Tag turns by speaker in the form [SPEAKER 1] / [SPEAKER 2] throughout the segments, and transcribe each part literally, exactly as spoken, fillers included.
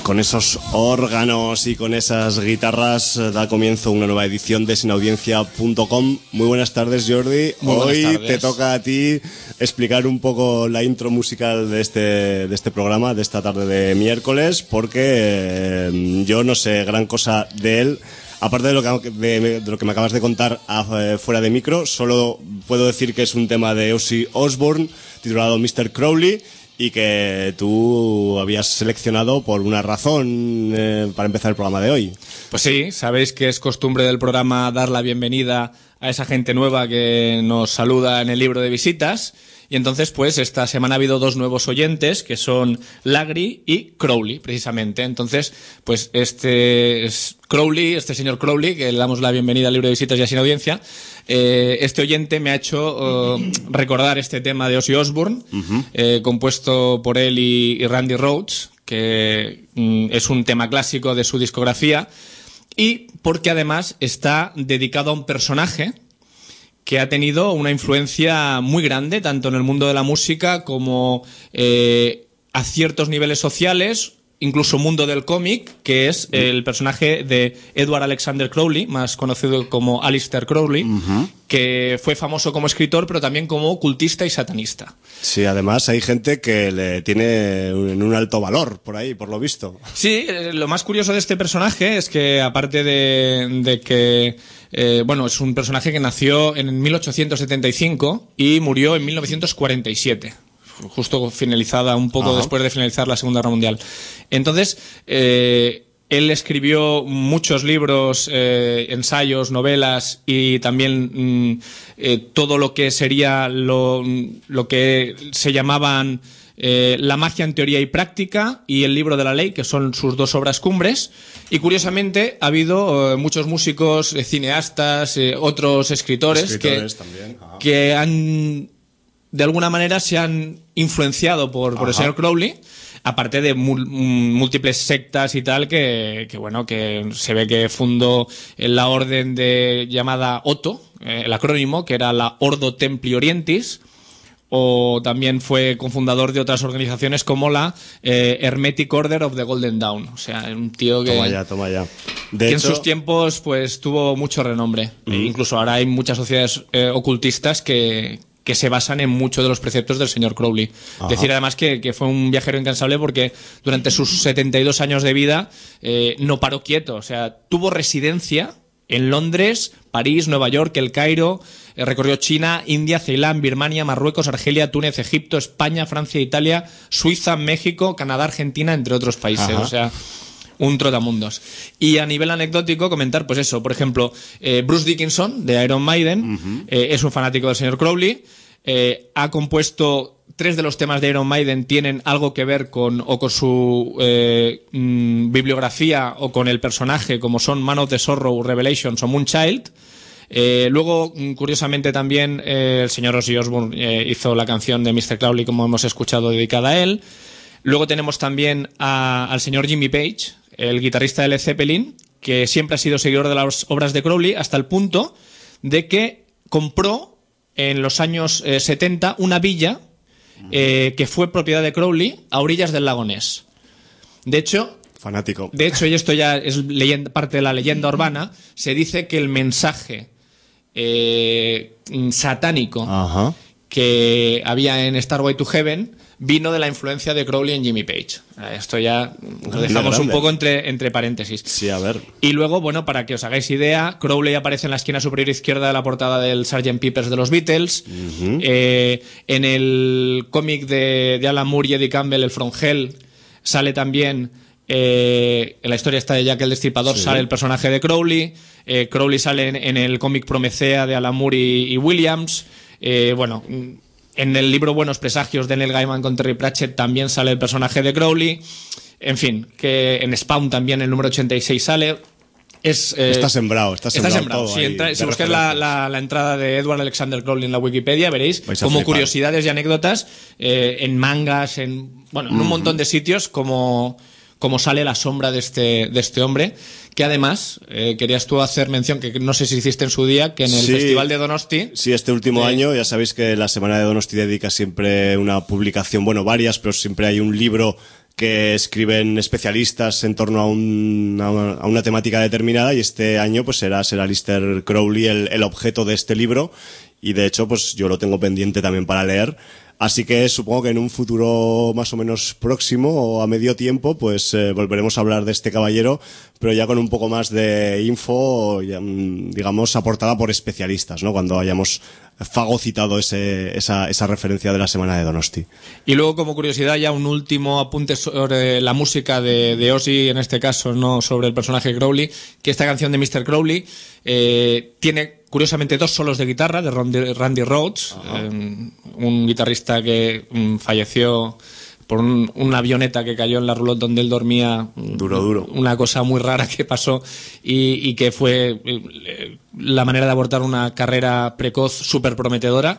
[SPEAKER 1] Con esos órganos y con esas guitarras da comienzo una nueva edición de sin audiencia punto com. Muy buenas tardes, Jordi.
[SPEAKER 2] Muy
[SPEAKER 1] Hoy
[SPEAKER 2] tardes.
[SPEAKER 1] Te toca a ti explicar un poco la intro musical de este, de este programa, de esta tarde de miércoles, porque eh, yo no sé gran cosa de él. Aparte de lo que, de, de lo que me acabas de contar a, fuera de micro, solo puedo decir que es un tema de Ozzy Osbourne titulado mister Crowley, y que tú habías seleccionado por una razón eh, para empezar el programa de hoy.
[SPEAKER 2] Pues sí, sabéis que es costumbre del programa dar la bienvenida a esa gente nueva que nos saluda en el libro de visitas. Y entonces, pues, esta semana ha habido dos nuevos oyentes, que son Lagri y Crowley, precisamente. Entonces, pues, este es Crowley, este señor Crowley, que le damos la bienvenida al libro de visitas y a Sin Audiencia, eh, este oyente me ha hecho uh, recordar este tema de Ozzy Osbourne, uh-huh. eh, compuesto por él y, y Randy Rhoads, que mm, es un tema clásico de su discografía, y porque además está dedicado a un personaje que ha tenido una influencia muy grande, tanto en el mundo de la música como eh, a ciertos niveles sociales, incluso mundo del cómic, que es el personaje de Edward Alexander Crowley, más conocido como Aleister Crowley, uh-huh. que fue famoso como escritor, pero también como ocultista y satanista.
[SPEAKER 1] Sí, además hay gente que le tiene en un alto valor por ahí, por lo visto.
[SPEAKER 2] Sí, eh, lo más curioso de este personaje es que, aparte de, de que Eh, bueno, es un personaje que nació en mil ochocientos setenta y cinco y murió en mil novecientos cuarenta y siete, justo finalizada, un poco Ajá. después de finalizar la Segunda Guerra Mundial. Entonces, eh, él escribió muchos libros, eh, ensayos, novelas y también mm, eh, todo lo que sería lo, lo que se llamaban Eh, La magia en teoría y práctica y El libro de la ley, que son sus dos obras cumbres. Y curiosamente ha habido eh, muchos músicos, eh, cineastas, eh, otros escritores,
[SPEAKER 1] escritores
[SPEAKER 2] que,
[SPEAKER 1] también.
[SPEAKER 2] que han, de alguna manera, se han influenciado por, por el señor Crowley, aparte de mul- múltiples sectas y tal, que, que bueno, que se ve que fundó la orden de llamada Otto, eh, el acrónimo, que era la Ordo Templi Orientis, o también fue cofundador de otras organizaciones como la eh, Hermetic Order of the Golden Dawn. O sea, un tío que,
[SPEAKER 1] toma ya, toma ya. De
[SPEAKER 2] que
[SPEAKER 1] hecho,
[SPEAKER 2] en sus tiempos pues tuvo mucho renombre. Mm. E incluso ahora hay muchas sociedades eh, ocultistas que, que se basan en muchos de los preceptos del señor Crowley. Ajá. Decir además que, que fue un viajero incansable, porque durante sus setenta y dos años de vida eh, no paró quieto. O sea, tuvo residencia en Londres, París, Nueva York, El Cairo, eh, recorrió China, India, Ceilán, Birmania, Marruecos, Argelia, Túnez, Egipto, España, Francia, Italia, Suiza, México, Canadá, Argentina, entre otros países. Ajá. O sea, un trotamundos. Y a nivel anecdótico comentar, pues eso, por ejemplo, eh, Bruce Dickinson, de Iron Maiden, uh-huh. eh, es un fanático del señor Crowley, eh, ha compuesto... Tres de los temas de Iron Maiden tienen algo que ver con o con su eh, mm, bibliografía o con el personaje, como son Man of the Sorrow, Revelations o Moonchild. Eh, luego, curiosamente también, eh, el señor Ozzy Osbourne eh, hizo la canción de mister Crowley, como hemos escuchado, dedicada a él. Luego tenemos también a, al señor Jimmy Page, el guitarrista de Led Zeppelin, que siempre ha sido seguidor de las obras de Crowley, hasta el punto de que compró en los años eh, setenta una villa Eh, que fue propiedad de Crowley a orillas del lago Ness. De hecho,
[SPEAKER 1] fanático.
[SPEAKER 2] De hecho, y esto ya es leyenda, parte de la leyenda urbana, se dice que el mensaje eh, satánico Ajá. que había en Starway to Heaven vino de la influencia de Crowley en Jimmy Page. Esto ya lo dejamos un poco entre, entre paréntesis.
[SPEAKER 1] Sí, a ver.
[SPEAKER 2] Y luego, bueno, para que os hagáis idea, Crowley aparece en la esquina superior izquierda de la portada del sergeant Pepper's de los Beatles. Uh-huh. Eh, en el cómic de, de Alan Moore y Eddie Campbell, el From Hell, sale también... Eh, en la historia esta de Jack el Destripador, sí. sale el personaje de Crowley. Eh, Crowley sale en, en el cómic Promethea de Alan Moore y, y Williams. Eh, bueno... En el libro Buenos Presagios de Neil Gaiman con Terry Pratchett también sale el personaje de Crowley. En fin, que en Spawn también el número ochenta y seis sale. Es, eh,
[SPEAKER 1] está sembrado, está sembrado.
[SPEAKER 2] Está sembrado,
[SPEAKER 1] todo
[SPEAKER 2] sí,
[SPEAKER 1] ahí,
[SPEAKER 2] entra, si buscáis la, la, la entrada de Edward Alexander Crowley en la Wikipedia, veréis como curiosidades y anécdotas eh, en mangas, en bueno, en un uh-huh. montón de sitios, como, como sale la sombra de este, de este hombre. Que además, eh, querías tú hacer mención, que no sé si hiciste en su día, que en el
[SPEAKER 1] sí,
[SPEAKER 2] Festival de Donosti...
[SPEAKER 1] Sí, este último eh, año, ya sabéis que la Semana de Donosti dedica siempre una publicación, bueno, varias, pero siempre hay un libro que escriben especialistas en torno a, un, a, una, a una temática determinada, y este año pues será, será Aleister Crowley el, el objeto de este libro, y de hecho pues yo lo tengo pendiente también para leer. Así que supongo que en un futuro más o menos próximo o a medio tiempo pues eh, volveremos a hablar de este caballero, pero ya con un poco más de info, ya, digamos, aportada por especialistas, ¿no? Cuando hayamos fagocitado ese, esa, esa referencia de la semana de Donosti.
[SPEAKER 2] Y luego, como curiosidad, ya un último apunte sobre la música de, de Ozzy, en este caso, no sobre el personaje Crowley, que esta canción de míster Crowley eh, tiene curiosamente dos solos de guitarra de Randy, Randy Rhoads, eh, un guitarrista que mm, falleció por un, una avioneta que cayó en la roulotte donde él dormía.
[SPEAKER 1] Duro, duro.
[SPEAKER 2] Una cosa muy rara que pasó y, y que fue eh, la manera de abortar una carrera precoz súper prometedora.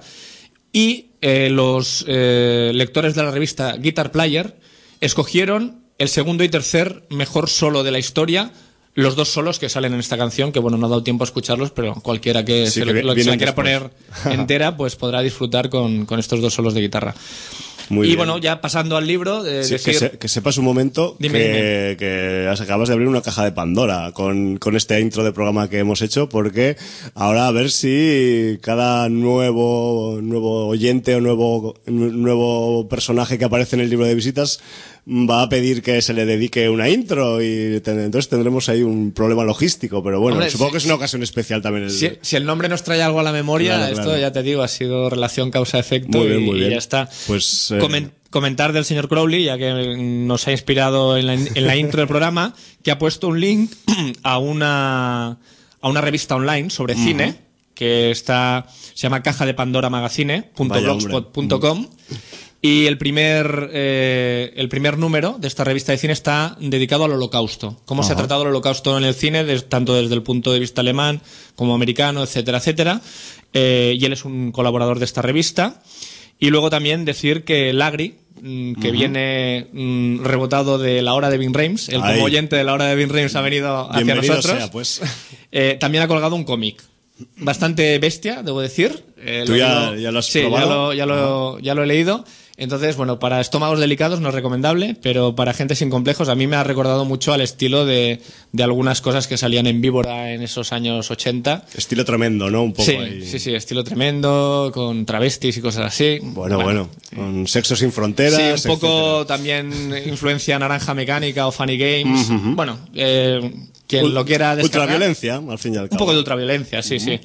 [SPEAKER 2] Y eh, los eh, lectores de la revista Guitar Player escogieron el segundo y tercer mejor solo de la historia, los dos solos que salen en esta canción, que bueno, no ha dado tiempo a escucharlos, pero cualquiera que
[SPEAKER 1] sí,
[SPEAKER 2] se,
[SPEAKER 1] que
[SPEAKER 2] lo, lo que se la quiera
[SPEAKER 1] después.
[SPEAKER 2] poner entera, pues podrá disfrutar con, con estos dos solos de guitarra.
[SPEAKER 1] Muy
[SPEAKER 2] y
[SPEAKER 1] bien.
[SPEAKER 2] Bueno, ya pasando al libro, eh,
[SPEAKER 1] sí,
[SPEAKER 2] decir...
[SPEAKER 1] que, se, que sepas un momento
[SPEAKER 2] Dime,
[SPEAKER 1] que,
[SPEAKER 2] dime.
[SPEAKER 1] que acabas de abrir una caja de Pandora con, con este intro de programa que hemos hecho, porque ahora a ver si cada nuevo nuevo oyente o nuevo nuevo personaje que aparece en el libro de visitas va a pedir que se le dedique una intro, y ten, entonces tendremos ahí un problema logístico, pero bueno,
[SPEAKER 2] Hombre,
[SPEAKER 1] supongo
[SPEAKER 2] si,
[SPEAKER 1] que es una ocasión especial también. El...
[SPEAKER 2] Si, si el nombre nos trae algo a la memoria,
[SPEAKER 1] claro,
[SPEAKER 2] esto
[SPEAKER 1] claro.
[SPEAKER 2] Ya te digo, ha sido relación causa-efecto
[SPEAKER 1] muy bien,
[SPEAKER 2] y,
[SPEAKER 1] muy bien.
[SPEAKER 2] y ya está.
[SPEAKER 1] Pues, eh...
[SPEAKER 2] Comen, comentar del señor Crowley, ya que nos ha inspirado en la, en la intro del programa, que ha puesto un link a una, a una revista online sobre uh-huh. cine, que está, se llama caja de pandora magazine punto blogspot punto com. Uh-huh. Y el primer eh, el primer número de esta revista de cine está dedicado al Holocausto. Cómo Ajá. se ha tratado el Holocausto en el cine, de, tanto desde el punto de vista alemán como americano, etcétera, etcétera. Eh, y él es un colaborador de esta revista. Y luego también decir que Lagri, mmm, que uh-huh. viene mmm, rebotado de la hora de Vin Reims, el como oyente de la hora de Vin Reims ha venido hacia
[SPEAKER 1] Bienvenido
[SPEAKER 2] nosotros,
[SPEAKER 1] sea, pues.
[SPEAKER 2] eh, también ha colgado un cómic. Bastante bestia, debo decir.
[SPEAKER 1] Eh, ¿Tú lo ya, ya lo has
[SPEAKER 2] sí,
[SPEAKER 1] probado?
[SPEAKER 2] Ya lo, ya, lo, ya lo he leído. Entonces, bueno, para estómagos delicados no es recomendable, pero para gente sin complejos a mí me ha recordado mucho al estilo de, de algunas cosas que salían en Víbora en esos años ochenta.
[SPEAKER 1] Estilo tremendo, ¿no? Un poco
[SPEAKER 2] sí,
[SPEAKER 1] ahí.
[SPEAKER 2] Sí, sí, estilo tremendo, con travestis y cosas así.
[SPEAKER 1] Bueno, bueno, bueno con Sexo sin fronteras.
[SPEAKER 2] Sí, un poco
[SPEAKER 1] etcétera.
[SPEAKER 2] También influencia Naranja Mecánica o Funny Games. Uh-huh. Bueno, eh, quien
[SPEAKER 1] U-
[SPEAKER 2] lo quiera descargar.
[SPEAKER 1] Ultraviolencia, al fin y al cabo.
[SPEAKER 2] Un poco de ultraviolencia, sí, uh-huh. sí.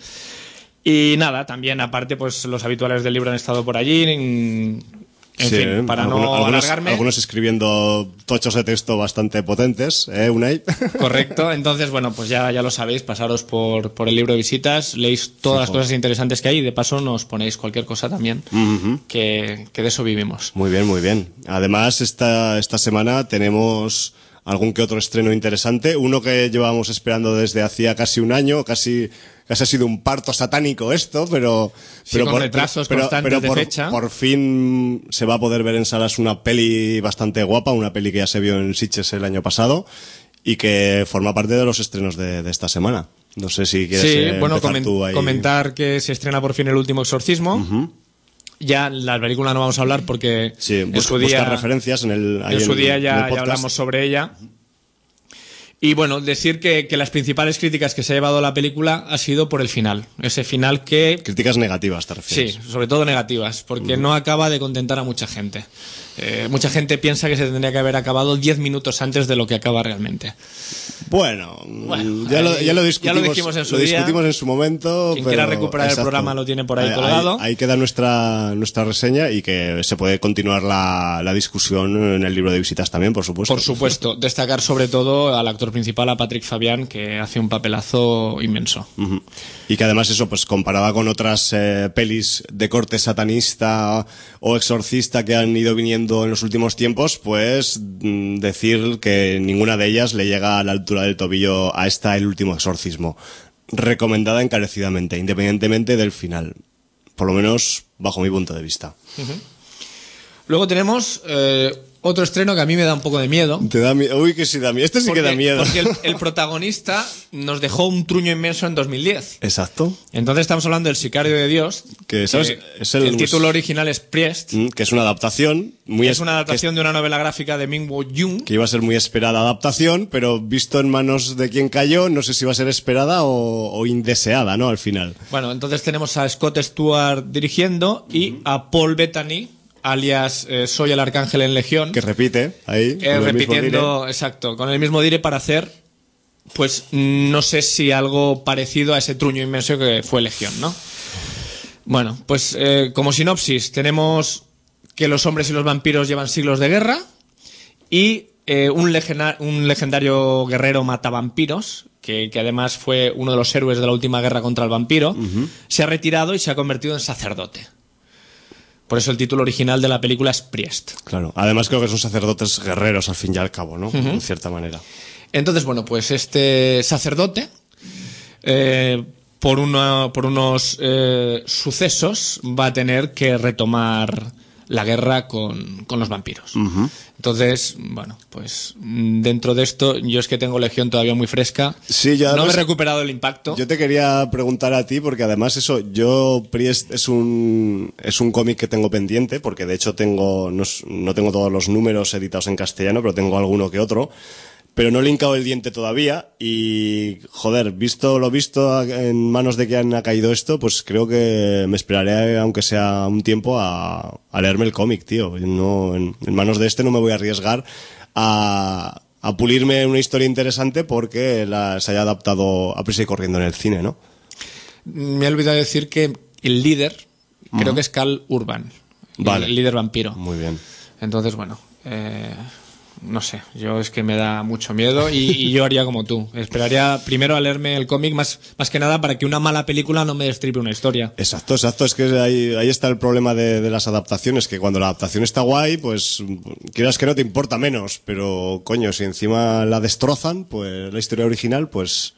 [SPEAKER 2] Y nada, también aparte, pues los habituales del libro han estado por allí. En, en
[SPEAKER 1] sí,
[SPEAKER 2] fin, para
[SPEAKER 1] algunos,
[SPEAKER 2] no
[SPEAKER 1] algunos,
[SPEAKER 2] alargarme.
[SPEAKER 1] Algunos escribiendo tochos de texto bastante potentes, ¿eh, Unai?
[SPEAKER 2] Correcto, entonces, bueno, pues ya, ya lo sabéis, pasaros por, por el libro de visitas, leéis todas Fijo. las cosas interesantes que hay y de paso nos ponéis cualquier cosa también, uh-huh. que, que de eso vivimos.
[SPEAKER 1] Muy bien, muy bien. Además, esta, esta semana tenemos algún que otro estreno interesante, uno que llevábamos esperando desde hacía casi un año, casi... Casi ha sido un parto satánico esto, pero...
[SPEAKER 2] Sí,
[SPEAKER 1] pero
[SPEAKER 2] con
[SPEAKER 1] por,
[SPEAKER 2] retrasos
[SPEAKER 1] pero,
[SPEAKER 2] constantes
[SPEAKER 1] pero
[SPEAKER 2] de
[SPEAKER 1] por,
[SPEAKER 2] fecha.
[SPEAKER 1] por fin se va a poder ver en salas una peli bastante guapa, una peli que ya se vio en Sitges el año pasado y que forma parte de los estrenos de, de esta semana. No sé si quieres
[SPEAKER 2] sí,
[SPEAKER 1] eh,
[SPEAKER 2] bueno,
[SPEAKER 1] empezar
[SPEAKER 2] coment-
[SPEAKER 1] tú ahí.
[SPEAKER 2] comentar que se estrena por fin El último exorcismo. Uh-huh. Ya la película no vamos a hablar porque
[SPEAKER 1] sí,
[SPEAKER 2] en
[SPEAKER 1] bus-
[SPEAKER 2] su día,
[SPEAKER 1] buscar referencias en el ahí
[SPEAKER 2] en su
[SPEAKER 1] en,
[SPEAKER 2] día
[SPEAKER 1] en
[SPEAKER 2] ya,
[SPEAKER 1] el
[SPEAKER 2] ya hablamos sobre ella. Y bueno, decir que, que las principales críticas que se ha llevado la película ha sido por el final. Ese final que...
[SPEAKER 1] Críticas negativas, ¿te refieres?
[SPEAKER 2] Sí, sobre todo negativas, porque uh-huh. no acaba de contentar a mucha gente. Eh, mucha gente piensa que se tendría que haber acabado diez minutos antes de lo que acaba realmente.
[SPEAKER 1] Bueno,
[SPEAKER 2] bueno
[SPEAKER 1] ya, lo, ya lo discutimos,
[SPEAKER 2] ya lo dijimos en su,
[SPEAKER 1] lo discutimos
[SPEAKER 2] día.
[SPEAKER 1] en su momento.
[SPEAKER 2] Quien
[SPEAKER 1] pero,
[SPEAKER 2] quiera recuperar
[SPEAKER 1] exacto.
[SPEAKER 2] el programa lo tiene por ahí, ahí colgado.
[SPEAKER 1] Ahí, ahí queda nuestra, nuestra reseña y que se puede continuar la, la discusión en el libro de visitas también, por supuesto.
[SPEAKER 2] Por supuesto. Destacar sobre todo al actor principal, a Patrick Fabián, que hace un papelazo inmenso.
[SPEAKER 1] Uh-huh. Y que además eso, pues comparada con otras eh, pelis de corte satanista o exorcista que han ido viniendo en los últimos tiempos, pues mm, decir que ninguna de ellas le llega a la altura del tobillo a esta El último exorcismo. Recomendada encarecidamente, independientemente del final. Por lo menos bajo mi punto de vista.
[SPEAKER 2] Uh-huh. Luego tenemos eh, otro estreno que a mí me da un poco de miedo.
[SPEAKER 1] Te da miedo. Uy, que sí da miedo. Este sí
[SPEAKER 2] porque,
[SPEAKER 1] que da miedo.
[SPEAKER 2] Porque el, el protagonista nos dejó un truño inmenso en dos mil diez.
[SPEAKER 1] Exacto.
[SPEAKER 2] Entonces estamos hablando del Sicario de Dios.
[SPEAKER 1] Que, ¿sabes?
[SPEAKER 2] Que
[SPEAKER 1] es el,
[SPEAKER 2] el título original es Priest.
[SPEAKER 1] Que es una adaptación. Muy
[SPEAKER 2] es una adaptación es, de una novela gráfica de Min Woo Jung.
[SPEAKER 1] Que iba a ser muy esperada adaptación, pero visto en manos de quien cayó, no sé si iba a ser esperada o, o indeseada, ¿no? Al final.
[SPEAKER 2] Bueno, entonces tenemos a Scott Stewart dirigiendo y a Paul Bettany, alias eh, Soy el Arcángel en Legión.
[SPEAKER 1] Que repite ahí.
[SPEAKER 2] Eh, repitiendo, exacto, con el mismo dire para hacer, pues no sé si algo parecido a ese truño inmenso que fue Legión, ¿no? Bueno, pues eh, como sinopsis tenemos que los hombres y los vampiros llevan siglos de guerra y eh, un, legena- un legendario guerrero matavampiros, que, que además fue uno de los héroes de la última guerra contra el vampiro, uh-huh. se ha retirado y se ha convertido en sacerdote. Por eso el título original de la película es Priest.
[SPEAKER 1] Claro, además creo que son sacerdotes guerreros al fin y al cabo, ¿no?
[SPEAKER 2] Uh-huh.
[SPEAKER 1] En cierta manera.
[SPEAKER 2] Entonces, bueno, pues este sacerdote, eh, por, una, por unos eh, sucesos, va a tener que retomar la guerra con, con los vampiros.
[SPEAKER 1] Uh-huh.
[SPEAKER 2] Entonces, bueno, pues dentro de esto, yo es que tengo Legión todavía muy fresca.
[SPEAKER 1] Sí, ya
[SPEAKER 2] no me he recuperado el impacto.
[SPEAKER 1] Yo te quería preguntar a ti, porque además eso, yo, Priest es un, es un cómic que tengo pendiente, porque de hecho tengo, no, no tengo todos los números editados en castellano, pero tengo alguno que otro. Pero no le he hincado el diente todavía y, joder, visto lo visto en manos de quien ha caído esto, pues creo que me esperaré, aunque sea un tiempo, a, a leerme el cómic, tío. No, en, en manos de este no me voy a arriesgar a, a pulirme una historia interesante porque la, se haya adaptado a prisa y corriendo en el cine, ¿no?
[SPEAKER 2] Me he olvidado decir que el líder, uh-huh. creo que es Karl Urban.
[SPEAKER 1] Vale.
[SPEAKER 2] El líder vampiro.
[SPEAKER 1] Muy bien.
[SPEAKER 2] Entonces, bueno... Eh... No sé, yo es que me da mucho miedo y, y yo haría como tú. Esperaría primero a leerme el cómic, más, más que nada para que una mala película no me destripe una historia.
[SPEAKER 1] Exacto, exacto. Es que ahí, ahí está el problema de, de las adaptaciones, que cuando la adaptación está guay, pues quieras que no te importa menos. Pero, coño, si encima la destrozan, pues la historia original, pues...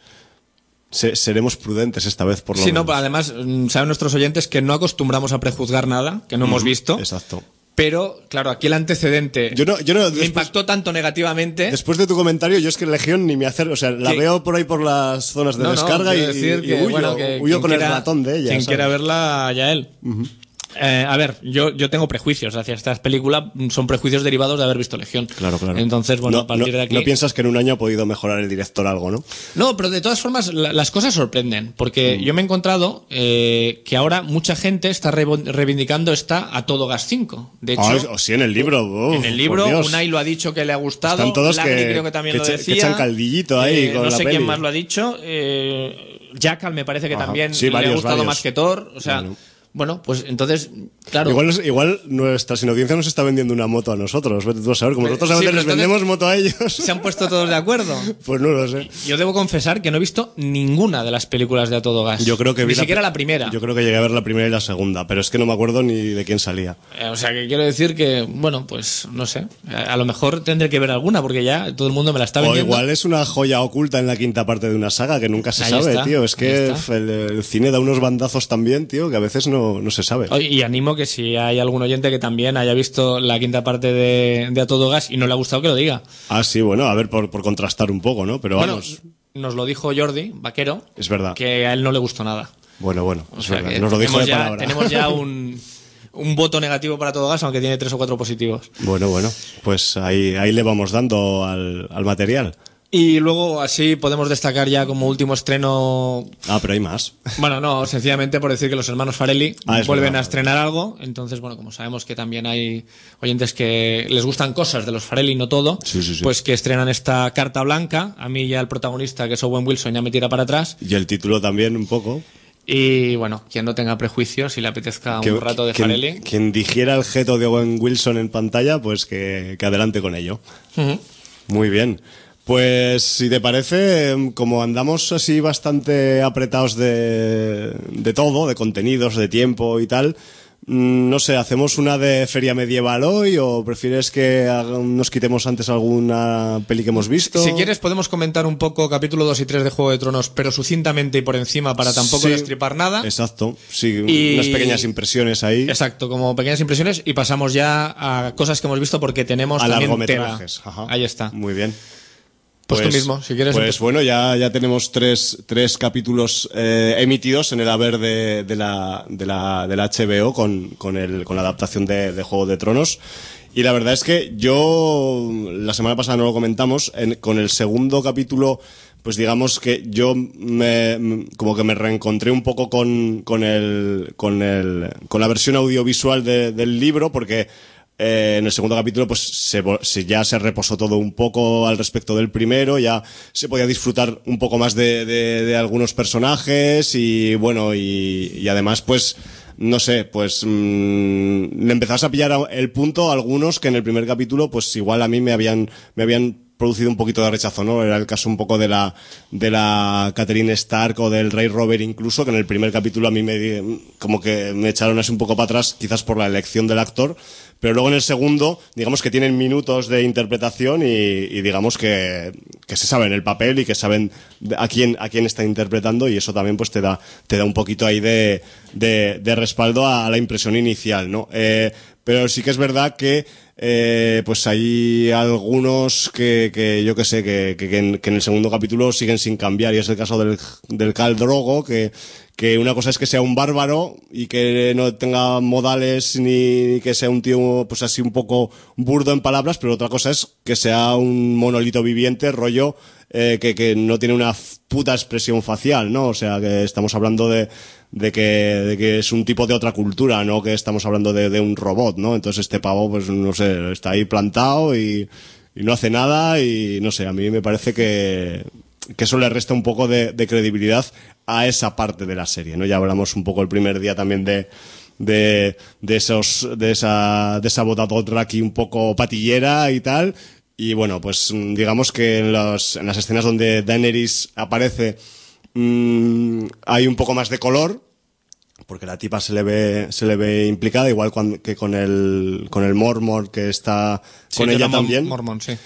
[SPEAKER 1] Se, seremos prudentes esta vez, por lo
[SPEAKER 2] sí,
[SPEAKER 1] menos.
[SPEAKER 2] Sí, no, además, saben nuestros oyentes que no acostumbramos a prejuzgar nada, que no mm, hemos visto.
[SPEAKER 1] Exacto.
[SPEAKER 2] Pero, claro, aquí el antecedente
[SPEAKER 1] yo no, yo no,
[SPEAKER 2] me
[SPEAKER 1] después,
[SPEAKER 2] impactó tanto negativamente.
[SPEAKER 1] Después de tu comentario, yo es que Legión ni me acerco, o sea, la
[SPEAKER 2] que,
[SPEAKER 1] veo por ahí por las zonas de
[SPEAKER 2] no,
[SPEAKER 1] descarga
[SPEAKER 2] no,
[SPEAKER 1] y,
[SPEAKER 2] decir
[SPEAKER 1] y,
[SPEAKER 2] que,
[SPEAKER 1] y huyo,
[SPEAKER 2] bueno, que
[SPEAKER 1] huyo con
[SPEAKER 2] quiera,
[SPEAKER 1] el ratón de ella.
[SPEAKER 2] Quien
[SPEAKER 1] ¿sabes?
[SPEAKER 2] quiera verla, ya él.
[SPEAKER 1] Uh-huh.
[SPEAKER 2] Eh, a ver, yo, yo tengo prejuicios hacia estas películas, son prejuicios derivados de haber visto Legión.
[SPEAKER 1] Claro, claro.
[SPEAKER 2] Entonces, bueno,
[SPEAKER 1] no,
[SPEAKER 2] a partir
[SPEAKER 1] no,
[SPEAKER 2] de aquí...
[SPEAKER 1] No piensas que en un año ha podido mejorar el director algo, ¿no?
[SPEAKER 2] No, pero de todas formas, la, las cosas sorprenden, porque mm. yo me he encontrado eh, que ahora mucha gente está re reivindicando esta A Todo Gas cinco. De hecho,
[SPEAKER 1] oh, sí, en el libro. Oh,
[SPEAKER 2] en el libro, Unai lo ha dicho que le ha gustado.
[SPEAKER 1] Están todos
[SPEAKER 2] Lagri
[SPEAKER 1] que,
[SPEAKER 2] creo que también
[SPEAKER 1] que
[SPEAKER 2] lo
[SPEAKER 1] echa,
[SPEAKER 2] decía.
[SPEAKER 1] Que echan caldillito ahí
[SPEAKER 2] eh,
[SPEAKER 1] con
[SPEAKER 2] no
[SPEAKER 1] la
[SPEAKER 2] sé
[SPEAKER 1] peli.
[SPEAKER 2] quién más lo ha dicho. Eh, Jackal me parece que
[SPEAKER 1] Ajá.
[SPEAKER 2] también
[SPEAKER 1] sí, varios,
[SPEAKER 2] le ha gustado
[SPEAKER 1] varios.
[SPEAKER 2] más que Thor. O sea...
[SPEAKER 1] Bueno.
[SPEAKER 2] Bueno, pues entonces, claro.
[SPEAKER 1] Igual, igual nuestra sinaudiencia nos está vendiendo una moto a nosotros. Vete tú a saber, como nosotros a veces sí, les vendemos moto a ellos.
[SPEAKER 2] ¿Se han puesto todos de acuerdo?
[SPEAKER 1] Pues no lo sé.
[SPEAKER 2] Yo debo confesar que no he visto ninguna de las películas de A Todo Gas.
[SPEAKER 1] Yo creo que vi
[SPEAKER 2] Ni
[SPEAKER 1] la,
[SPEAKER 2] siquiera la primera.
[SPEAKER 1] Yo creo que llegué a ver la primera y la segunda, pero es que no me acuerdo ni de quién salía.
[SPEAKER 2] Eh, o sea, que quiero decir que, bueno, pues no sé. A, a lo mejor tendré que ver alguna, porque ya todo el mundo me la está vendiendo.
[SPEAKER 1] O igual es una joya oculta en la quinta parte de una saga que nunca se
[SPEAKER 2] ahí
[SPEAKER 1] sabe,
[SPEAKER 2] está,
[SPEAKER 1] tío. Es que el, el cine da unos bandazos también, tío, que a veces no, no se sabe.
[SPEAKER 2] Oye, y animo que si hay algún oyente que también haya visto la quinta parte de, de A Todo Gas y no le ha gustado, que lo diga.
[SPEAKER 1] Ah, sí, bueno, a ver, por, por contrastar un poco, ¿no? Pero
[SPEAKER 2] bueno,
[SPEAKER 1] vamos.
[SPEAKER 2] Nos lo dijo Jordi, Vaquero.
[SPEAKER 1] Es verdad.
[SPEAKER 2] Que a él no le gustó nada.
[SPEAKER 1] Bueno, bueno,
[SPEAKER 2] o
[SPEAKER 1] es
[SPEAKER 2] sea,
[SPEAKER 1] verdad.
[SPEAKER 2] Que
[SPEAKER 1] nos lo dijo de
[SPEAKER 2] ya,
[SPEAKER 1] palabra.
[SPEAKER 2] Tenemos ya un, un voto negativo para Todo Gas, aunque tiene tres o cuatro positivos.
[SPEAKER 1] Bueno, bueno, pues ahí, ahí le vamos dando al, al material.
[SPEAKER 2] Y luego así podemos destacar ya como último estreno...
[SPEAKER 1] Ah, pero hay más.
[SPEAKER 2] Bueno, no, sencillamente por decir que los hermanos Farelli
[SPEAKER 1] ah,
[SPEAKER 2] vuelven
[SPEAKER 1] verdad.
[SPEAKER 2] a estrenar algo. Entonces, bueno, como sabemos que también hay oyentes que les gustan cosas de los Farelli, no todo,
[SPEAKER 1] sí, sí, sí.
[SPEAKER 2] pues que estrenan esta Carta Blanca. A mí ya el protagonista, que es Owen Wilson, ya me tira para atrás.
[SPEAKER 1] Y el título también un poco.
[SPEAKER 2] Y bueno, quien no tenga prejuicios, si le apetezca
[SPEAKER 1] que,
[SPEAKER 2] un rato de
[SPEAKER 1] quien,
[SPEAKER 2] Farelli.
[SPEAKER 1] Quien digiera el jeto de Owen Wilson en pantalla, pues que, que adelante con ello.
[SPEAKER 2] Uh-huh.
[SPEAKER 1] Muy bien. Pues si te parece, como andamos así bastante apretados de, de todo, de contenidos, de tiempo y tal, No sé, ¿hacemos una de feria medieval hoy o prefieres que nos quitemos antes alguna peli que hemos visto?
[SPEAKER 2] Si quieres podemos comentar un poco capítulo dos y tres de Juego de Tronos, pero sucintamente y por encima para tampoco
[SPEAKER 1] sí,
[SPEAKER 2] destripar nada.
[SPEAKER 1] Exacto, sí,
[SPEAKER 2] y...
[SPEAKER 1] unas pequeñas impresiones ahí.
[SPEAKER 2] Exacto, como pequeñas impresiones y pasamos ya a cosas que hemos visto porque tenemos
[SPEAKER 1] a
[SPEAKER 2] también
[SPEAKER 1] largometrajes.
[SPEAKER 2] tema.
[SPEAKER 1] Ajá.
[SPEAKER 2] Ahí está.
[SPEAKER 1] Muy bien.
[SPEAKER 2] Pues, pues tú mismo, si quieres.
[SPEAKER 1] Pues bueno, ya, ya tenemos tres, tres capítulos eh, emitidos en el haber de, de la, de la, del H B O con, con, el, con la adaptación de, de Juego de Tronos. Y la verdad es que yo, la semana pasada no lo comentamos, en, con el segundo capítulo, pues digamos que yo me, como que me reencontré un poco con, con el, con el, con la versión audiovisual de, del libro, porque Eh, en el segundo capítulo pues se, se, ya se reposó todo un poco al respecto del primero, ya se podía disfrutar un poco más de, de, de algunos personajes y bueno, y, y además pues no sé, pues mmm, le empezás a pillar el punto a algunos que en el primer capítulo pues igual a mí me habían me habían producido un poquito de rechazo, ¿no? Era el caso un poco de la de la Catelyn Stark o del Rey Robert incluso, que en el primer capítulo a mí me como que me echaron así un poco para atrás, quizás por la elección del actor, pero luego en el segundo, digamos que tienen minutos de interpretación y, y digamos que, que se saben el papel y que saben a quién a quién está interpretando y eso también pues te da te da un poquito ahí de de, de respaldo a, a la impresión inicial, ¿no? Eh, pero sí que es verdad que eh, pues hay algunos que, que yo que sé, que, que, que, en, que en el segundo capítulo siguen sin cambiar y es el caso del, del Khal Drogo, que, que una cosa es que sea un bárbaro y que no tenga modales ni que sea un tío pues así un poco burdo en palabras, pero otra cosa es que sea un monolito viviente, rollo eh, que, que no tiene una puta expresión facial, ¿no? O sea, que estamos hablando de de que, de que es un tipo de otra cultura, no que estamos hablando de, de un robot, ¿no? Entonces este pavo, pues no sé, está ahí plantado y, y no hace nada y no sé, a mí me parece que, que eso le resta un poco de, de credibilidad a esa parte de la serie, ¿no? Ya hablamos un poco el primer día también de, de, de esos, de esa, de esa Botadotraki un poco patillera y tal. Y bueno, pues digamos que en los, en las escenas donde Daenerys aparece, mmm, hay un poco más de color, porque la tipa se le ve se le ve implicada igual cuando, que con el con el Mormont que está
[SPEAKER 2] sí,
[SPEAKER 1] con ella también
[SPEAKER 2] Mormont, sí.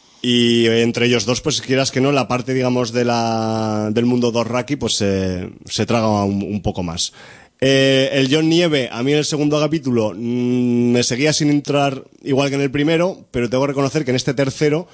[SPEAKER 1] Y entre ellos dos pues quieras que no la parte digamos de la del mundo Dothraki pues se se traga un, un poco más. Eh, el Jon Nieve a mí en el segundo capítulo mmm, me seguía sin entrar igual que en el primero, pero tengo que reconocer que en este tercero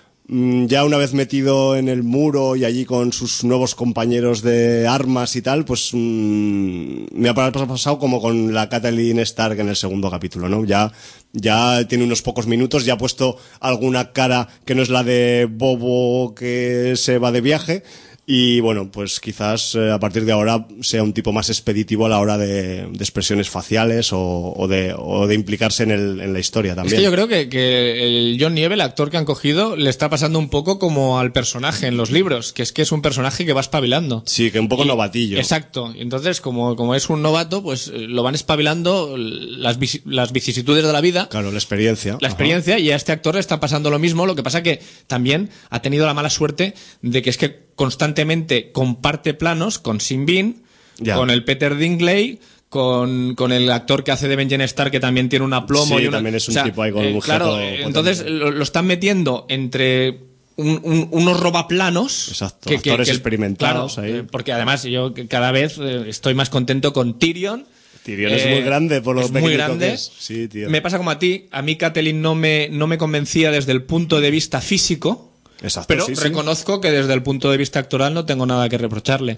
[SPEAKER 1] ya una vez metido en el muro y allí con sus nuevos compañeros de armas y tal, pues mmm, me ha pasado como con la Catelyn Stark en el segundo capítulo, ¿no? Ya, ya tiene unos pocos minutos, ya ha puesto alguna cara que no es la de Bobo que se va de viaje. Y bueno, pues quizás eh, a partir de ahora sea un tipo más expeditivo a la hora de, de expresiones faciales o, o, de, o de implicarse en, el, en la historia también.
[SPEAKER 2] Es que yo creo que, que el Jon Nieve, el actor que han cogido, le está pasando un poco como al personaje en los libros, que es que es un personaje que va espabilando.
[SPEAKER 1] Sí, que un poco
[SPEAKER 2] y,
[SPEAKER 1] novatillo.
[SPEAKER 2] Exacto. Entonces, como, como es un novato, pues lo van espabilando las, las vicisitudes de la vida.
[SPEAKER 1] Claro, la experiencia.
[SPEAKER 2] La experiencia, ajá. Y a este actor le está pasando lo mismo, lo que pasa que también ha tenido la mala suerte de que es que constantemente comparte planos con Sean Bean, ya. Con el Peter Dinklage, con, con el actor que hace de Benjen Stark, que también tiene un aplomo.
[SPEAKER 1] Sí,
[SPEAKER 2] y una,
[SPEAKER 1] también es un
[SPEAKER 2] o sea,
[SPEAKER 1] tipo ahí con
[SPEAKER 2] eh,
[SPEAKER 1] un
[SPEAKER 2] claro, entonces lo, lo están metiendo entre un, un, unos robaplanos.
[SPEAKER 1] Exacto,
[SPEAKER 2] que,
[SPEAKER 1] actores
[SPEAKER 2] que, que,
[SPEAKER 1] experimentados
[SPEAKER 2] claro,
[SPEAKER 1] ahí.
[SPEAKER 2] Eh, porque además yo cada vez eh, estoy más contento con Tyrion.
[SPEAKER 1] Tyrion eh, es muy grande por lo
[SPEAKER 2] es muy grande.
[SPEAKER 1] Que es. Sí, tío.
[SPEAKER 2] Me pasa como a ti, a mí Catelyn no me, no me convencía desde el punto de vista físico.
[SPEAKER 1] Exacto,
[SPEAKER 2] pero
[SPEAKER 1] sí,
[SPEAKER 2] reconozco
[SPEAKER 1] sí.
[SPEAKER 2] que desde el punto de vista actoral no tengo nada que reprocharle.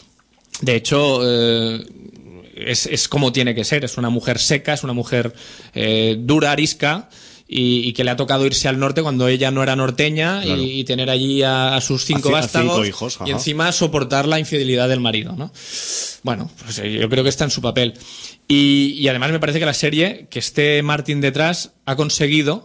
[SPEAKER 2] De hecho, eh, es, es como tiene que ser. Es una mujer seca, es una mujer eh, dura, arisca, y, y que le ha tocado irse al norte cuando ella no era norteña, claro. y, y tener allí a, a sus cinco a vástagos
[SPEAKER 1] cinco hijos,
[SPEAKER 2] y encima soportar la infidelidad del marido, ¿no? Bueno, pues yo creo que está en su papel. Y, y además me parece que la serie, que esté Martin detrás, ha conseguido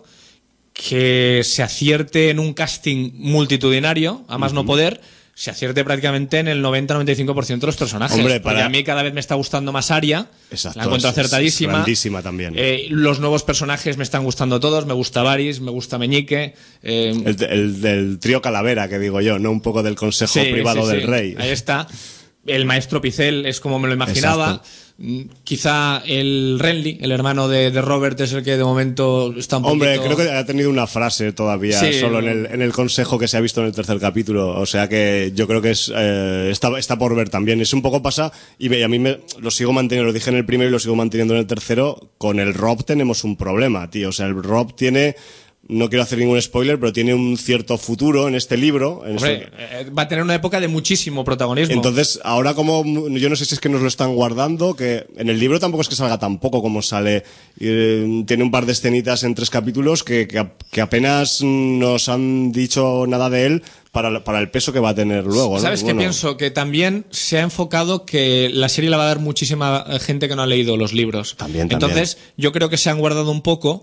[SPEAKER 2] que se acierte en un casting multitudinario, a más uh-huh. no poder, se acierte prácticamente en el noventa a noventa y cinco por ciento de los personajes.
[SPEAKER 1] Hombre,
[SPEAKER 2] porque
[SPEAKER 1] para...
[SPEAKER 2] a mí cada vez me está gustando más Arya.
[SPEAKER 1] Exacto,
[SPEAKER 2] la encuentro
[SPEAKER 1] es,
[SPEAKER 2] acertadísima.
[SPEAKER 1] Es grandísima también.
[SPEAKER 2] Eh, los nuevos personajes me están gustando todos. Me gusta Varys, me gusta Meñique. Eh...
[SPEAKER 1] El, el del trío Calavera, que digo yo, no un poco del consejo
[SPEAKER 2] sí,
[SPEAKER 1] privado
[SPEAKER 2] sí,
[SPEAKER 1] del
[SPEAKER 2] sí.
[SPEAKER 1] rey.
[SPEAKER 2] Ahí está. El maestro Picel es como me lo imaginaba.
[SPEAKER 1] Exacto.
[SPEAKER 2] Quizá el Renly, el hermano de, de Robert, es el que de momento está un
[SPEAKER 1] Hombre,
[SPEAKER 2] poquito...
[SPEAKER 1] creo que ha tenido una frase todavía, sí, solo en el, en el consejo que se ha visto en el tercer capítulo. O sea que yo creo que es eh, está, está por ver también. Es un poco pasa, y a mí me, lo sigo manteniendo, lo dije en el primero y lo sigo manteniendo en el tercero. Con el Rob tenemos un problema, tío. O sea, el Rob tiene... No quiero hacer ningún spoiler, pero tiene un cierto futuro en este libro. En
[SPEAKER 2] Hombre, este... va a tener una época de muchísimo protagonismo.
[SPEAKER 1] Entonces, ahora como... Yo no sé si es que nos lo están guardando, que en el libro tampoco es que salga tan poco como sale. Eh, tiene un par de escenitas en tres capítulos que, que, que apenas nos han dicho nada de él para, para el peso que va a tener luego, ¿no?
[SPEAKER 2] ¿Sabes qué
[SPEAKER 1] bueno.
[SPEAKER 2] pienso? Que también se ha enfocado que la serie la va a dar muchísima gente que no ha leído los libros.
[SPEAKER 1] También,
[SPEAKER 2] también. Entonces,
[SPEAKER 1] también.
[SPEAKER 2] yo creo que se han guardado un poco...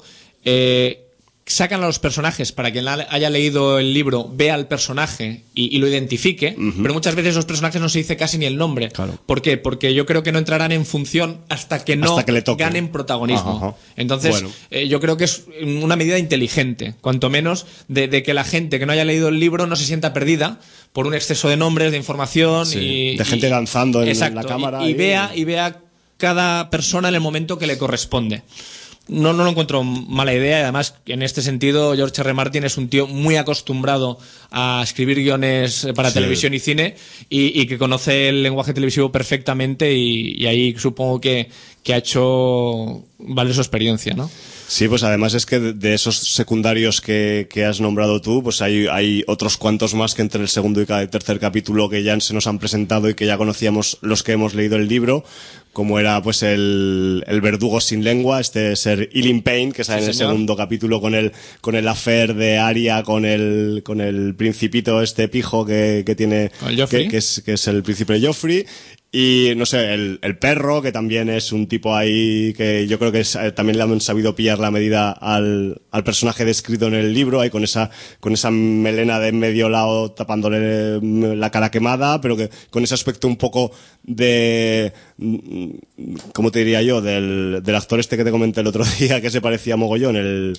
[SPEAKER 2] Eh, sacan a los personajes para quien haya leído el libro vea al personaje y, y lo identifique, uh-huh. pero muchas veces los personajes no se dice casi ni el nombre.
[SPEAKER 1] Claro.
[SPEAKER 2] ¿Por qué? Porque yo creo que no entrarán en función hasta que no
[SPEAKER 1] hasta que le
[SPEAKER 2] ganen protagonismo.
[SPEAKER 1] Ajá, ajá.
[SPEAKER 2] Entonces,
[SPEAKER 1] bueno.
[SPEAKER 2] eh, yo creo que es una medida inteligente, cuanto menos de, de que la gente que no haya leído el libro no se sienta perdida por un exceso de nombres, de información
[SPEAKER 1] sí,
[SPEAKER 2] y
[SPEAKER 1] de gente
[SPEAKER 2] y,
[SPEAKER 1] danzando en,
[SPEAKER 2] exacto,
[SPEAKER 1] en la cámara
[SPEAKER 2] y, y,
[SPEAKER 1] y...
[SPEAKER 2] vea y vea cada persona en el momento que le corresponde. No, no lo encuentro mala idea y además en este sentido George R. Martin es un tío muy acostumbrado a escribir guiones para sí. televisión y cine y, y que conoce el lenguaje televisivo perfectamente y, y ahí supongo que, que ha hecho valer su experiencia, ¿no?
[SPEAKER 1] Sí, pues además es que de esos secundarios que, que has nombrado tú, pues hay, hay otros cuantos más que entre el segundo y el tercer capítulo que ya se nos han presentado y que ya conocíamos los que hemos leído el libro, como era pues el, el verdugo sin lengua, este ser Ilyn Payne, que sale sí, en el señor. segundo capítulo con el, con el affair de Arya, con el, con el principito este pijo que, que tiene, que, que es, que es el príncipe Joffrey. Y, no sé, el, el perro, que también es un tipo ahí que yo creo que es, también le han sabido pillar la medida al, al personaje descrito en el libro, ahí con esa, con esa melena de medio lado tapándole la cara quemada, pero que con ese aspecto un poco de, ¿cómo te diría yo? Del, del actor este que te comenté el otro día, que se parecía a mogollón, el,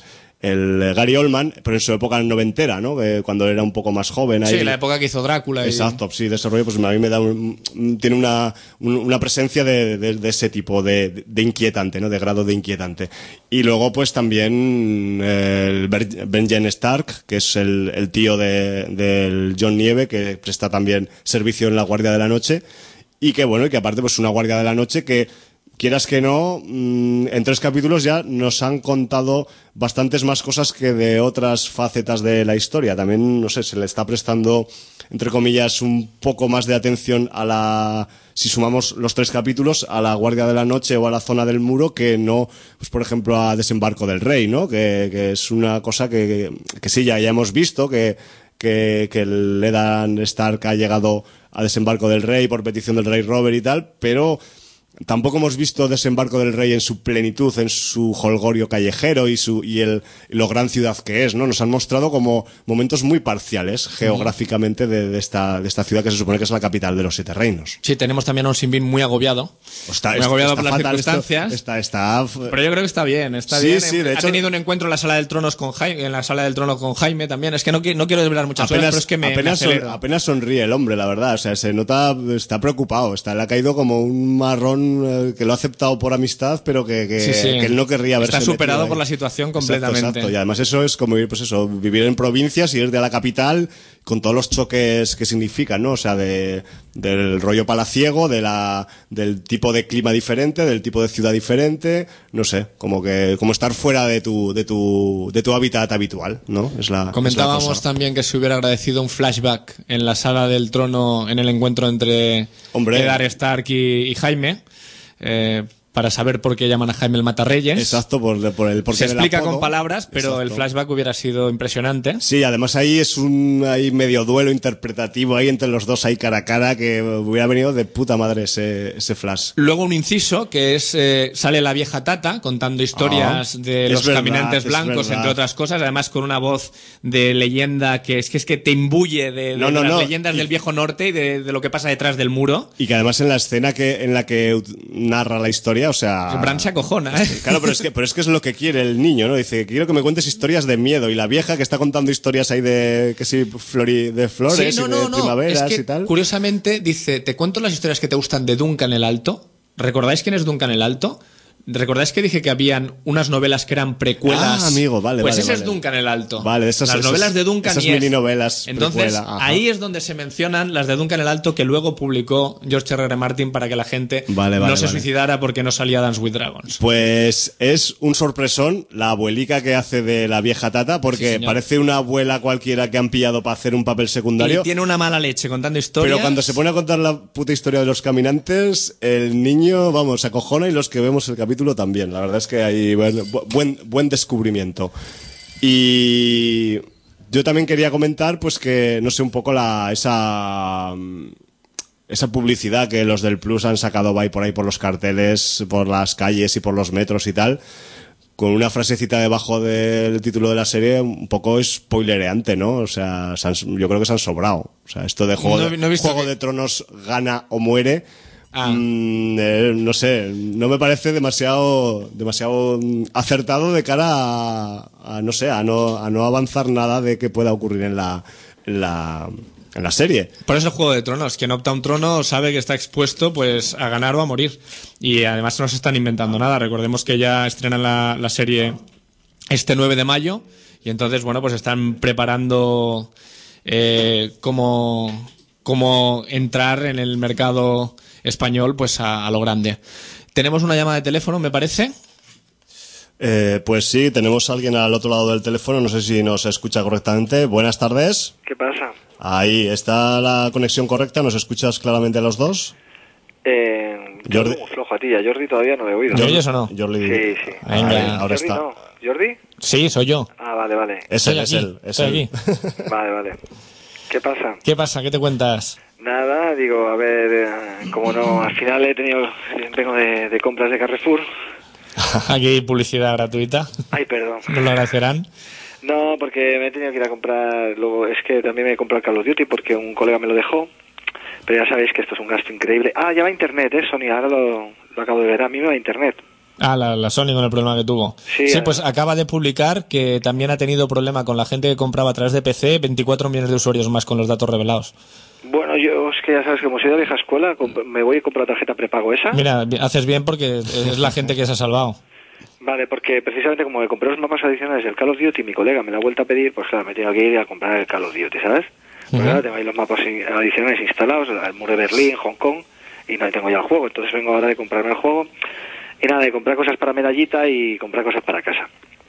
[SPEAKER 1] el Gary Oldman, pero en su época noventera, ¿no? Que cuando era un poco más joven. Ahí...
[SPEAKER 2] Sí, la época que hizo Drácula.
[SPEAKER 1] Exacto,
[SPEAKER 2] y...
[SPEAKER 1] sí, de ese rollo, pues a mí me da un, tiene una, una presencia de, de, de ese tipo, de, de inquietante, ¿no? De grado de inquietante. Y luego, pues también el Benjen Stark, que es el, el tío de, del John Nieve, que presta también servicio en la Guardia de la Noche. Y que bueno, y que aparte, pues una Guardia de la Noche que, quieras que no, en tres capítulos ya nos han contado bastantes más cosas que de otras facetas de la historia. También, no sé, se le está prestando, entre comillas, un poco más de atención a la, si sumamos los tres capítulos, a la Guardia de la Noche o a la Zona del Muro, que no, pues por ejemplo, a Desembarco del Rey, ¿no? Que, que es una cosa que, que, que sí, ya, ya hemos visto, que, que, que el Eddard Stark ha llegado a Desembarco del Rey por petición del Rey Robert y tal, pero tampoco hemos visto Desembarco del Rey en su plenitud, en su holgorio callejero y su y el y lo gran ciudad que es, ¿no? Nos han mostrado como momentos muy parciales geográficamente de, de esta de esta ciudad que se supone que es la capital de los Siete Reinos.
[SPEAKER 2] Sí, tenemos también a un Sinbin muy agobiado.
[SPEAKER 1] Está,
[SPEAKER 2] muy agobiado
[SPEAKER 1] está
[SPEAKER 2] por las
[SPEAKER 1] fatal,
[SPEAKER 2] circunstancias.
[SPEAKER 1] Está, está, está...
[SPEAKER 2] Pero yo creo que está bien, está
[SPEAKER 1] sí,
[SPEAKER 2] bien.
[SPEAKER 1] Sí, de
[SPEAKER 2] ha
[SPEAKER 1] hecho,
[SPEAKER 2] tenido un encuentro en la sala del trono con Jaime, en la sala del trono con Jaime también. Es que no, no quiero desvelar muchas
[SPEAKER 1] apenas,
[SPEAKER 2] cosas, pero es que me,
[SPEAKER 1] apenas,
[SPEAKER 2] me
[SPEAKER 1] son, apenas sonríe el hombre, la verdad. O sea, se nota, está preocupado. Está, le ha caído como un marrón eh, que lo ha aceptado por amistad, pero que, que,
[SPEAKER 2] sí, sí.
[SPEAKER 1] que él no querría verse
[SPEAKER 2] está superado por
[SPEAKER 1] ahí.
[SPEAKER 2] La situación completamente.
[SPEAKER 1] Exacto, exacto. Y además eso es como ir, pues eso, vivir en provincias y ir de la capital con todos los choques que significan, ¿no? O sea, de, del rollo palaciego, de la, del tipo de clima diferente, del tipo de ciudad diferente, no sé, como que, como estar fuera de tu, de tu, de tu hábitat habitual, ¿no? Es la,
[SPEAKER 2] Comentábamos
[SPEAKER 1] es la cosa.
[SPEAKER 2] También que se hubiera agradecido un flashback en la sala del trono, en el encuentro entre Eddard Stark y, y Jaime, eh, para saber por qué llaman a Jaime el Matarreyes.
[SPEAKER 1] Exacto, por, por el porque
[SPEAKER 2] se explica con palabras, pero
[SPEAKER 1] exacto.
[SPEAKER 2] El flashback hubiera sido impresionante.
[SPEAKER 1] Sí, además ahí es un hay medio duelo interpretativo ahí entre los dos ahí cara a cara que hubiera venido de puta madre ese, ese flash.
[SPEAKER 2] Luego un inciso que es eh, sale la vieja Tata contando historias oh, de los verdad, caminantes blancos, entre otras cosas, además con una voz de leyenda que es que es que te imbuye de, de,
[SPEAKER 1] no, no,
[SPEAKER 2] de las
[SPEAKER 1] no.
[SPEAKER 2] leyendas
[SPEAKER 1] y,
[SPEAKER 2] del viejo norte y de, de lo que pasa detrás del muro.
[SPEAKER 1] Y que además en la escena que en la que narra la historia, o sea,
[SPEAKER 2] Bran se acojona, ¿eh?
[SPEAKER 1] Claro, pero es que pero es que es lo que quiere el niño, ¿no? Dice, quiero que me cuentes historias de miedo, y la vieja que está contando historias ahí de que sí, flori, de flores
[SPEAKER 2] sí, no,
[SPEAKER 1] y de
[SPEAKER 2] no, no.
[SPEAKER 1] primaveras
[SPEAKER 2] es que,
[SPEAKER 1] y tal.
[SPEAKER 2] Curiosamente dice, te cuento las historias que te gustan de Duncan el Alto. ¿Recordáis quién es Duncan el Alto? ¿Recordáis que dije que habían unas novelas que eran precuelas?
[SPEAKER 1] Ah, amigo, vale,
[SPEAKER 2] Pues
[SPEAKER 1] vale,
[SPEAKER 2] ese
[SPEAKER 1] vale.
[SPEAKER 2] es Duncan el Alto.
[SPEAKER 1] Vale, esas,
[SPEAKER 2] las
[SPEAKER 1] esas,
[SPEAKER 2] novelas de Duncan
[SPEAKER 1] esas
[SPEAKER 2] y
[SPEAKER 1] mini novelas.
[SPEAKER 2] Entonces,
[SPEAKER 1] precuela,
[SPEAKER 2] ahí es donde se mencionan las de Duncan el Alto que luego publicó George R. R. Martin para que la gente
[SPEAKER 1] vale, vale,
[SPEAKER 2] no se
[SPEAKER 1] vale.
[SPEAKER 2] suicidara porque no salía Dance with Dragons.
[SPEAKER 1] Pues es un sorpresón la abuelica que hace de la vieja Tata, porque
[SPEAKER 2] sí,
[SPEAKER 1] parece una abuela cualquiera que han pillado para hacer un papel secundario.
[SPEAKER 2] Y tiene una mala leche contando historias.
[SPEAKER 1] Pero cuando se pone a contar la puta historia de los caminantes, el niño, vamos, se acojona y los que vemos el capítulo también. La verdad es que hay buen, buen, buen descubrimiento. Y yo también quería comentar, pues que, no sé, un poco la esa esa publicidad que los del Plus han sacado by por ahí por los carteles, por las calles y por los metros y tal, con una frasecita debajo del título de la serie un poco spoilereante, ¿no? O sea, se han- yo creo que se han sobrado. O sea, esto de Juego,
[SPEAKER 2] No-
[SPEAKER 1] de,
[SPEAKER 2] no he visto
[SPEAKER 1] Juego
[SPEAKER 2] que-
[SPEAKER 1] de Tronos gana o muere.
[SPEAKER 2] Ah.
[SPEAKER 1] Mm, eh, no sé, no me parece demasiado demasiado mm, acertado de cara a, a, no sé, a no a no avanzar nada de que pueda ocurrir en la en la, en la serie.
[SPEAKER 2] Por eso el Juego de Tronos. Quien opta a un trono sabe que está expuesto pues a ganar o a morir. Y además no se están inventando nada. Recordemos que ya estrenan la, la serie este nueve de mayo. Y entonces, bueno, pues están preparando eh, cómo, cómo entrar en el mercado español pues a, a lo grande. Tenemos una llamada de teléfono, me parece.
[SPEAKER 1] Eh, pues sí, tenemos a alguien al otro lado del teléfono, no sé si nos escucha correctamente. Buenas tardes.
[SPEAKER 3] ¿Qué pasa?
[SPEAKER 1] Ahí, ¿está la conexión correcta? ¿Nos escuchas claramente a los dos?
[SPEAKER 3] Eh,
[SPEAKER 1] Jordi-
[SPEAKER 3] Jordi... muy flojo a ti, a Jordi todavía no le he oído.
[SPEAKER 2] ¿Me oyes o no?
[SPEAKER 1] Jordi.
[SPEAKER 3] Sí, sí.
[SPEAKER 2] Venga.
[SPEAKER 1] Ahí, ahora
[SPEAKER 3] Jordi
[SPEAKER 1] está.
[SPEAKER 3] no. ¿Jordi?
[SPEAKER 2] Sí, soy yo.
[SPEAKER 3] Ah, vale, vale.
[SPEAKER 1] Es
[SPEAKER 2] Estoy
[SPEAKER 1] él,
[SPEAKER 2] aquí,
[SPEAKER 1] es él, es
[SPEAKER 2] estoy
[SPEAKER 1] él.
[SPEAKER 2] aquí.
[SPEAKER 3] Vale, vale. ¿Qué pasa?
[SPEAKER 2] ¿Qué pasa? ¿Qué te cuentas?
[SPEAKER 3] Nada, digo, a ver, eh, como no, al final he tenido, vengo de, de compras de Carrefour.
[SPEAKER 2] Aquí hay publicidad gratuita.
[SPEAKER 3] Ay, perdón.
[SPEAKER 2] Nos lo agradecerán.
[SPEAKER 3] No, porque me he tenido que ir a comprar, luego es que también me he comprado el Call of Duty porque un colega me lo dejó, pero ya sabéis que esto es un gasto increíble. Ah, ya va internet, eh, Sony, ahora lo, lo acabo de ver, a mí me va internet.
[SPEAKER 2] Ah, la, la Sony con el problema que tuvo.
[SPEAKER 3] Sí,
[SPEAKER 2] Sí,
[SPEAKER 3] eh.
[SPEAKER 2] pues acaba de publicar que también ha tenido problema con la gente que compraba a través de P C, veinticuatro millones de usuarios más con los datos revelados.
[SPEAKER 3] Bueno, yo es que ya sabes que como soy de vieja escuela, comp- me voy y compro la tarjeta prepago esa.
[SPEAKER 2] Mira, haces bien porque es la gente que se ha salvado.
[SPEAKER 3] Vale, porque precisamente como me compré los mapas adicionales del Call of Duty, mi colega me lo ha vuelto a pedir, pues claro, me he tenido que ir a comprar el Call of Duty, ¿sabes? Pues
[SPEAKER 2] Ujú.
[SPEAKER 3] ahora tengo ahí los mapas in- adicionales instalados, el muro de Berlín, Hong Kong, y no tengo ya el juego, entonces vengo ahora de comprarme el juego, y nada, de comprar cosas para medallita y comprar cosas para casa.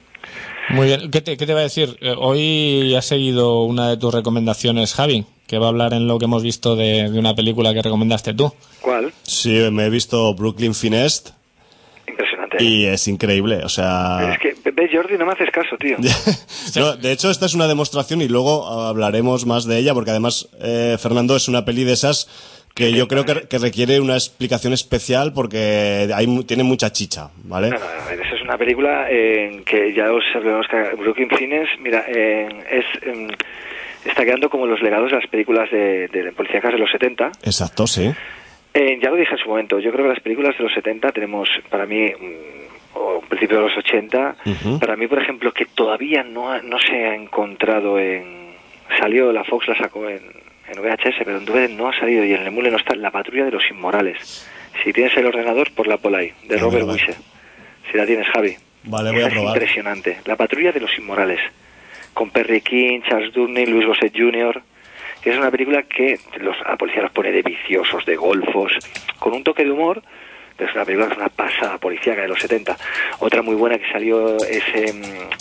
[SPEAKER 2] Muy bien. ¿Qué te, qué te va a decir? Eh, Hoy ha seguido una de tus recomendaciones, Javi, que va a hablar en lo que hemos visto de, de una película que recomendaste tú.
[SPEAKER 3] ¿Cuál?
[SPEAKER 1] Sí, me he visto Brooklyn Finest
[SPEAKER 3] Impresionante. ¿eh?
[SPEAKER 1] y es increíble, o sea...
[SPEAKER 3] Es que, ves, Jordi, no me haces caso, tío.
[SPEAKER 1] No, de hecho, esta es una demostración y luego hablaremos más de ella, porque además, eh, Fernando, es una peli de esas que yo creo que, que requiere una explicación especial porque hay, mu- tiene mucha chicha, ¿vale?
[SPEAKER 3] No, no, no, esa es una película eh, que ya os sabemos que Brooklyn Finest, mira, eh, es eh, está quedando como los legados de las películas de, de policíacas de los setenta.
[SPEAKER 1] Exacto, sí.
[SPEAKER 3] Eh, ya lo dije en su momento, yo creo que las películas de los setenta tenemos, para mí, mm, o principio de los ochenta,
[SPEAKER 1] Ujú.
[SPEAKER 3] para mí, por ejemplo, que todavía no, ha- no se ha encontrado en... Salió, la Fox la sacó en, en V H S, pero en D V D no ha salido y en el emule no está, La Patrulla de los Inmorales. Si tienes el ordenador, ponla por ahí, de
[SPEAKER 1] Es
[SPEAKER 3] Robert
[SPEAKER 1] verdad.
[SPEAKER 3] Wise. Si la tienes, Javi.
[SPEAKER 1] Vale, voy a
[SPEAKER 3] Esa es
[SPEAKER 1] probar.
[SPEAKER 3] impresionante. La Patrulla de los Inmorales. Con Perry King, Charles Durney, Louis Gossett junior Que es una película que los, a la policía los pone de viciosos, de golfos, con un toque de humor, pero es una película que es una pasada policíaca de los setenta. Otra muy buena que salió es eh,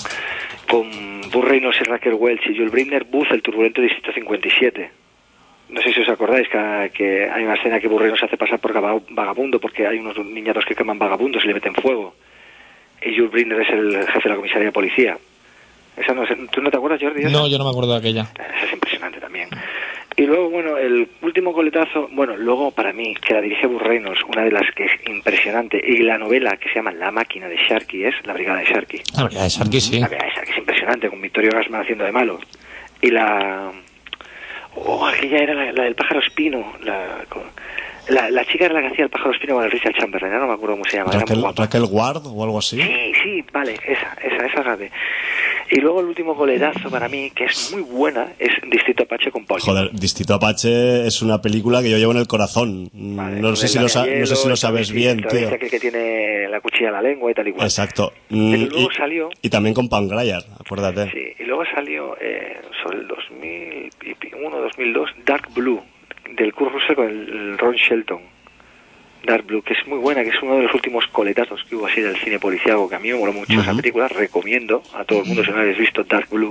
[SPEAKER 3] con Burt Reynolds y Raquel Welch y Jules Brindner, Buzz, el turbulento Distrito cincuenta y siete. No sé si os acordáis que, que hay una escena que Burt Reynolds se hace pasar por gaba- vagabundo porque hay unos niñatos que queman vagabundos y le meten fuego. Y Jules Brindner es el jefe de la comisaría de policía. Esa no, ¿Tú no te acuerdas, Jordi? esa?
[SPEAKER 2] No, yo no me acuerdo de aquella.
[SPEAKER 3] Esa es impresionante también. Y luego, bueno, el último coletazo, bueno, luego para mí, que la dirige Burt Reynolds, una de las que es impresionante, y la novela que se llama La máquina de Sharkey es La brigada de Sharkey.
[SPEAKER 2] La verdad es que sí.
[SPEAKER 3] La brigada de Sharkey es impresionante, con Victorio Gassman haciendo de malo. Y la... Oh, aquella era la, la del pájaro espino, la... La, la chica era la que hacía el pájaro espino con el Richard Chamberlain, ya no me acuerdo cómo se llama. era muy
[SPEAKER 1] Raquel,
[SPEAKER 3] guapa.
[SPEAKER 1] Raquel Ward o algo así.
[SPEAKER 3] Sí, sí, vale, esa, esa, esa es la de... Y luego el último goletazo para mí, que es muy buena, es Distrito Apache con Paul
[SPEAKER 1] Joder, Distrito Apache es una película que yo llevo en el corazón.
[SPEAKER 3] Vale,
[SPEAKER 1] no, sé si lo sa- no sé si lo sabes bien, tío.
[SPEAKER 3] Que, que tiene la cuchilla en la lengua y tal y cual.
[SPEAKER 1] Exacto.
[SPEAKER 3] Pero
[SPEAKER 1] Mm,
[SPEAKER 3] luego
[SPEAKER 1] y,
[SPEAKER 3] salió...
[SPEAKER 1] y también con Pam Grier, acuérdate.
[SPEAKER 3] Sí, y luego salió eh, sobre el dos mil uno, dos mil dos, Dark Blue, del Kurt Russell con el, el Ron Shelton. Dark Blue, que es muy buena, que es uno de los últimos coletazos que hubo así del cine policiaco, que a mí me moló mucho uh-huh. esa película, recomiendo a todo el mundo si no habéis visto Dark Blue.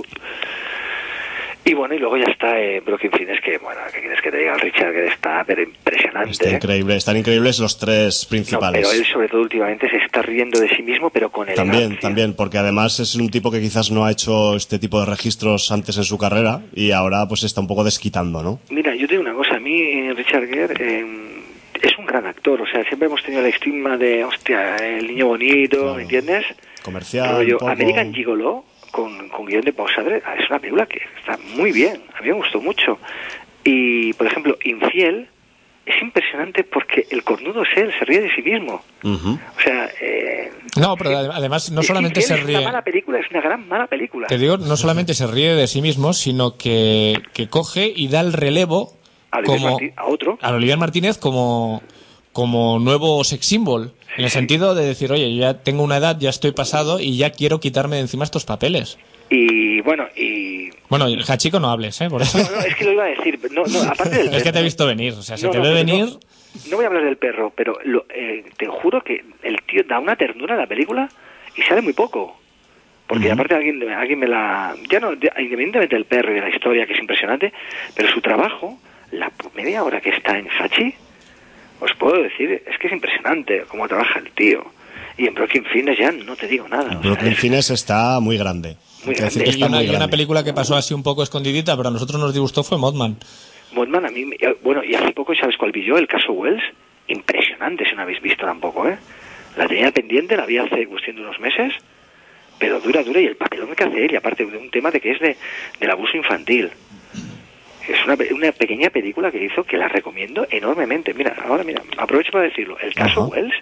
[SPEAKER 3] Y bueno, y luego ya está eh, Broken Fines, que bueno, que quieres que te diga, Richard Gere está pero impresionante.
[SPEAKER 1] Está increíble, están increíbles los tres principales.
[SPEAKER 3] No, pero él sobre todo últimamente se está riendo de sí mismo, pero con elegancia.
[SPEAKER 1] También, también, porque además es un tipo que quizás no ha hecho este tipo de registros antes en su carrera y ahora pues está un poco desquitando, ¿no?
[SPEAKER 3] Mira, yo te digo una cosa, a mí Richard Gere... Eh, es un gran actor, o sea, siempre hemos tenido el estigma de, hostia, el niño bonito, claro. ¿Me entiendes?
[SPEAKER 1] Comercial,
[SPEAKER 3] yo,
[SPEAKER 1] poco...
[SPEAKER 3] American Gigolo, con, con guión de Paul Schrader, es una película que está muy bien, a mí me gustó mucho. Y, por ejemplo, Infiel es impresionante porque el cornudo es él, se ríe de sí mismo.
[SPEAKER 1] Uh-huh.
[SPEAKER 3] O sea... Eh,
[SPEAKER 2] no, pero además no solamente se ríe...
[SPEAKER 3] Es una mala película, es una gran mala película.
[SPEAKER 2] Te digo, no solamente se ríe de sí mismo, sino que, que coge y da el relevo...
[SPEAKER 3] A
[SPEAKER 2] como
[SPEAKER 3] Martín, a otro
[SPEAKER 2] a Olivier Martínez como como nuevo sex symbol, sí, en el sí. sentido de decir, oye, yo ya tengo una edad, ya estoy pasado y ya quiero quitarme de encima estos papeles.
[SPEAKER 3] Y bueno, y
[SPEAKER 2] bueno, Hachiko no hables, ¿eh? Por eso.
[SPEAKER 3] No, no, es que lo iba a decir, no, no, aparte del perro,
[SPEAKER 2] es que te he visto venir, o sea, se
[SPEAKER 3] no,
[SPEAKER 2] te
[SPEAKER 3] no,
[SPEAKER 2] ve venir.
[SPEAKER 3] No, no voy a hablar del perro, pero lo, eh, te juro que el tío da una ternura a la película y sale muy poco. Porque uh-huh. aparte alguien alguien me la ya no independientemente del perro y de la historia, que es impresionante, pero su trabajo, la media hora que está en Hachi, os puedo decir, es que es impresionante cómo trabaja el tío. Y en Broken Fines ya no te digo nada.
[SPEAKER 1] Broken es... Fines está muy grande.
[SPEAKER 3] Muy grande.
[SPEAKER 2] Y,
[SPEAKER 1] está
[SPEAKER 2] una,
[SPEAKER 1] muy
[SPEAKER 2] y
[SPEAKER 1] grande.
[SPEAKER 2] una película que pasó así un poco escondidita, pero a nosotros nos disgustó, fue Mothman.
[SPEAKER 3] Mothman a mí, bueno, y hace poco, ¿sabes cuál vi yo? El caso Wells. Impresionante, si no habéis visto tampoco, ¿eh? La tenía pendiente, la vi hace cuestión de unos meses, pero dura, dura, y el papelón que hace él, y aparte de un tema de que es de del abuso infantil. Es una, una pequeña película que hizo que la recomiendo enormemente. Mira, ahora mira, aprovecho para decirlo. El caso uh-huh. Wells,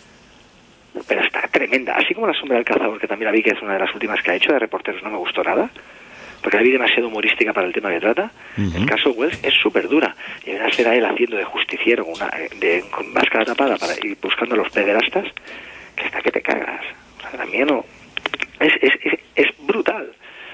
[SPEAKER 3] pero está tremenda. Así como La sombra del cazador, que también la vi, que es una de las últimas que ha hecho de reporteros, no me gustó nada, porque la vi demasiado humorística para el tema que trata. Uh-huh. El caso Wells es súper dura. Y viene a ser a él haciendo de justiciero, una, de, con máscara tapada, para ir buscando a los pederastas, que está que te cagas. O sea, también no... Es, es, es, es brutal.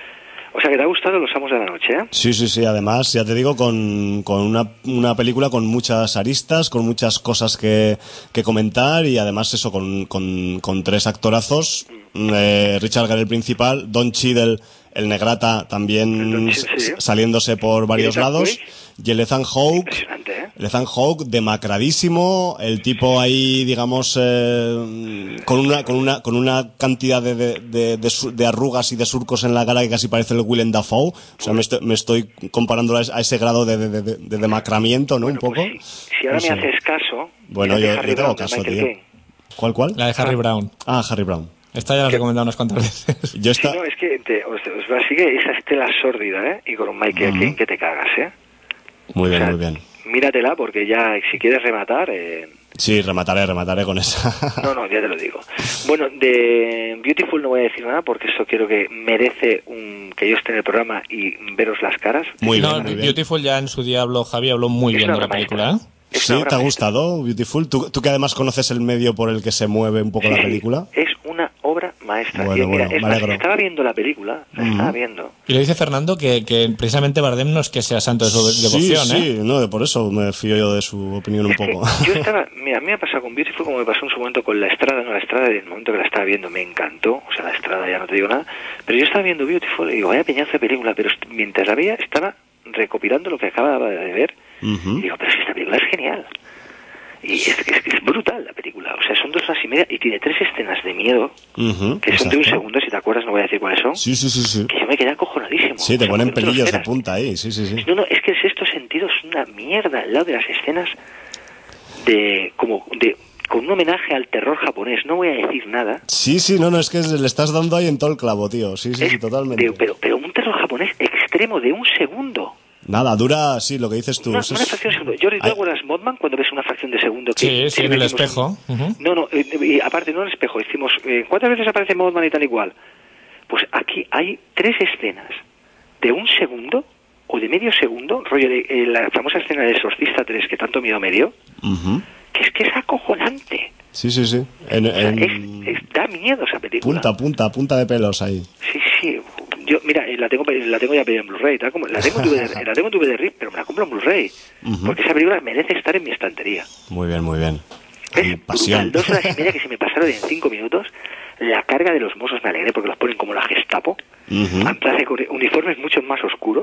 [SPEAKER 3] O sea, que te ha gustado Los Amos de la Noche, ¿eh?
[SPEAKER 1] Sí, sí, sí. Además, ya te digo, con, con una, una película con muchas aristas, con muchas cosas que, que comentar y además eso, con, con, con tres actorazos. Mm. Eh, Richard Gere el principal, Don Cheadle, el negrata, también
[SPEAKER 3] sí, sí.
[SPEAKER 1] saliéndose por varios lados. Quick. Y el Ethan Hawke,
[SPEAKER 3] ¿eh?
[SPEAKER 1] el Ethan Hawke demacradísimo, el tipo ahí, digamos, eh, con una con una con una cantidad de, de, de, de, de arrugas y de surcos en la cara que casi parece el Willem Dafoe. O sea, me estoy, me estoy comparando a ese grado de, de, de, de demacramiento, ¿no?
[SPEAKER 3] Bueno,
[SPEAKER 1] un poco.
[SPEAKER 3] Pues si, si ahora no me haces caso...
[SPEAKER 1] Bueno, yo, yo tengo caso, tío. King. ¿Cuál, cuál?
[SPEAKER 2] La de Harry ah. Brown.
[SPEAKER 1] Ah, Harry Brown.
[SPEAKER 2] Esta ya la he recomendado unas cuantas veces.
[SPEAKER 1] Yo está...
[SPEAKER 3] sí, no, es que te, os, os sigue esa estela sórdida, ¿eh? Y con un Michael uh-huh. Caine que te cagas, ¿eh?
[SPEAKER 1] Muy bien,
[SPEAKER 3] o sea,
[SPEAKER 1] muy bien.
[SPEAKER 3] Míratela porque ya, si quieres rematar... Eh...
[SPEAKER 1] Sí, remataré, remataré con esa.
[SPEAKER 3] No, no, ya te lo digo. Bueno, de Beautiful no voy a decir nada porque eso quiero que merece un que yo esté en el programa y veros las caras.
[SPEAKER 2] Muy bien, no, muy bien. Beautiful ya en su día habló, Javi habló muy
[SPEAKER 3] es
[SPEAKER 2] bien de la película, ¿eh?
[SPEAKER 1] Sí, ¿te ha gustado Beautiful? ¿Tú, tú que además conoces el medio por el que se mueve un poco
[SPEAKER 3] sí,
[SPEAKER 1] la película.
[SPEAKER 3] Es una obra maestra.
[SPEAKER 1] Bueno,
[SPEAKER 3] y mira,
[SPEAKER 1] bueno,
[SPEAKER 3] es
[SPEAKER 1] me
[SPEAKER 3] más,
[SPEAKER 1] alegro.
[SPEAKER 3] estaba viendo la película, la uh-huh. estaba viendo.
[SPEAKER 2] Y le dice Fernando que, que precisamente Bardem no es que sea santo de su devoción,
[SPEAKER 1] sí,
[SPEAKER 2] ¿eh?
[SPEAKER 1] Sí, no, por eso me fío yo de su opinión
[SPEAKER 3] es
[SPEAKER 1] un poco.
[SPEAKER 3] Yo estaba, mira, a mí me ha pasado con Beautiful como me pasó en su momento con La Estrada, no La Estrada, en el momento que la estaba viendo me encantó, o sea, La Estrada ya no te digo nada, pero yo estaba viendo Beautiful y digo, vaya peñazo de película, pero mientras la veía estaba recopilando lo que acababa de ver uh-huh. y digo, pero si esta película es genial. Y es, es, es brutal la película, o sea, son dos horas y media y tiene tres escenas de miedo
[SPEAKER 1] uh-huh,
[SPEAKER 3] que son exacto. de un segundo, si te acuerdas, no voy a decir cuáles son.
[SPEAKER 1] Sí, sí, sí, sí.
[SPEAKER 3] Que yo me quedé acojonadísimo.
[SPEAKER 1] Sí, te
[SPEAKER 3] o sea,
[SPEAKER 1] ponen pelillos de punta ahí, sí, sí, sí.
[SPEAKER 3] No, no, es que el sexto sentido es una mierda al lado de las escenas de como de con un homenaje al terror japonés, no voy a decir nada.
[SPEAKER 1] Sí, sí, no, no, es que le estás dando ahí en todo el clavo, tío, sí, sí,
[SPEAKER 3] es
[SPEAKER 1] sí, totalmente.
[SPEAKER 3] De, pero, pero un terror japonés extremo de un segundo.
[SPEAKER 1] Nada, dura, sí, lo que dices tú.
[SPEAKER 3] Una,
[SPEAKER 1] es...
[SPEAKER 3] una fracción de segundo. Yo recuerdo a Mothman cuando ves una fracción de segundo. Que
[SPEAKER 2] sí, sí, en el espejo.
[SPEAKER 3] Un... Uh-huh. No, no, eh, y aparte no en el espejo. Decimos, eh, ¿cuántas veces aparece Mothman y tal igual? Pues aquí hay tres escenas de un segundo o de medio segundo, rollo de eh, la famosa escena de Exorcista tres que tanto miedo me dio,
[SPEAKER 1] Uh-huh.
[SPEAKER 3] que es que es acojonante.
[SPEAKER 1] Sí, sí, sí. En,
[SPEAKER 3] O sea,
[SPEAKER 1] en...
[SPEAKER 3] es, es- da miedo esa película.
[SPEAKER 1] Punta, punta, punta de pelos ahí.
[SPEAKER 3] Sí, sí. Yo, mira, eh, la tengo la tengo ya pedida en Blu-ray. tal como- La tengo en D V D, la tengo en D V D R I P, pero me la compro en Blu-ray.
[SPEAKER 1] Ujú.
[SPEAKER 3] Porque esa película merece estar en mi estantería.
[SPEAKER 1] Muy bien, muy bien.
[SPEAKER 3] Es
[SPEAKER 1] Con pasión.
[SPEAKER 3] brutal. Dos horas y media que se me pasaron en cinco minutos. La carga de los Mossos me alegré porque los ponen como la Gestapo.
[SPEAKER 1] Ujú.
[SPEAKER 3] En plan de con uniformes mucho más oscuros.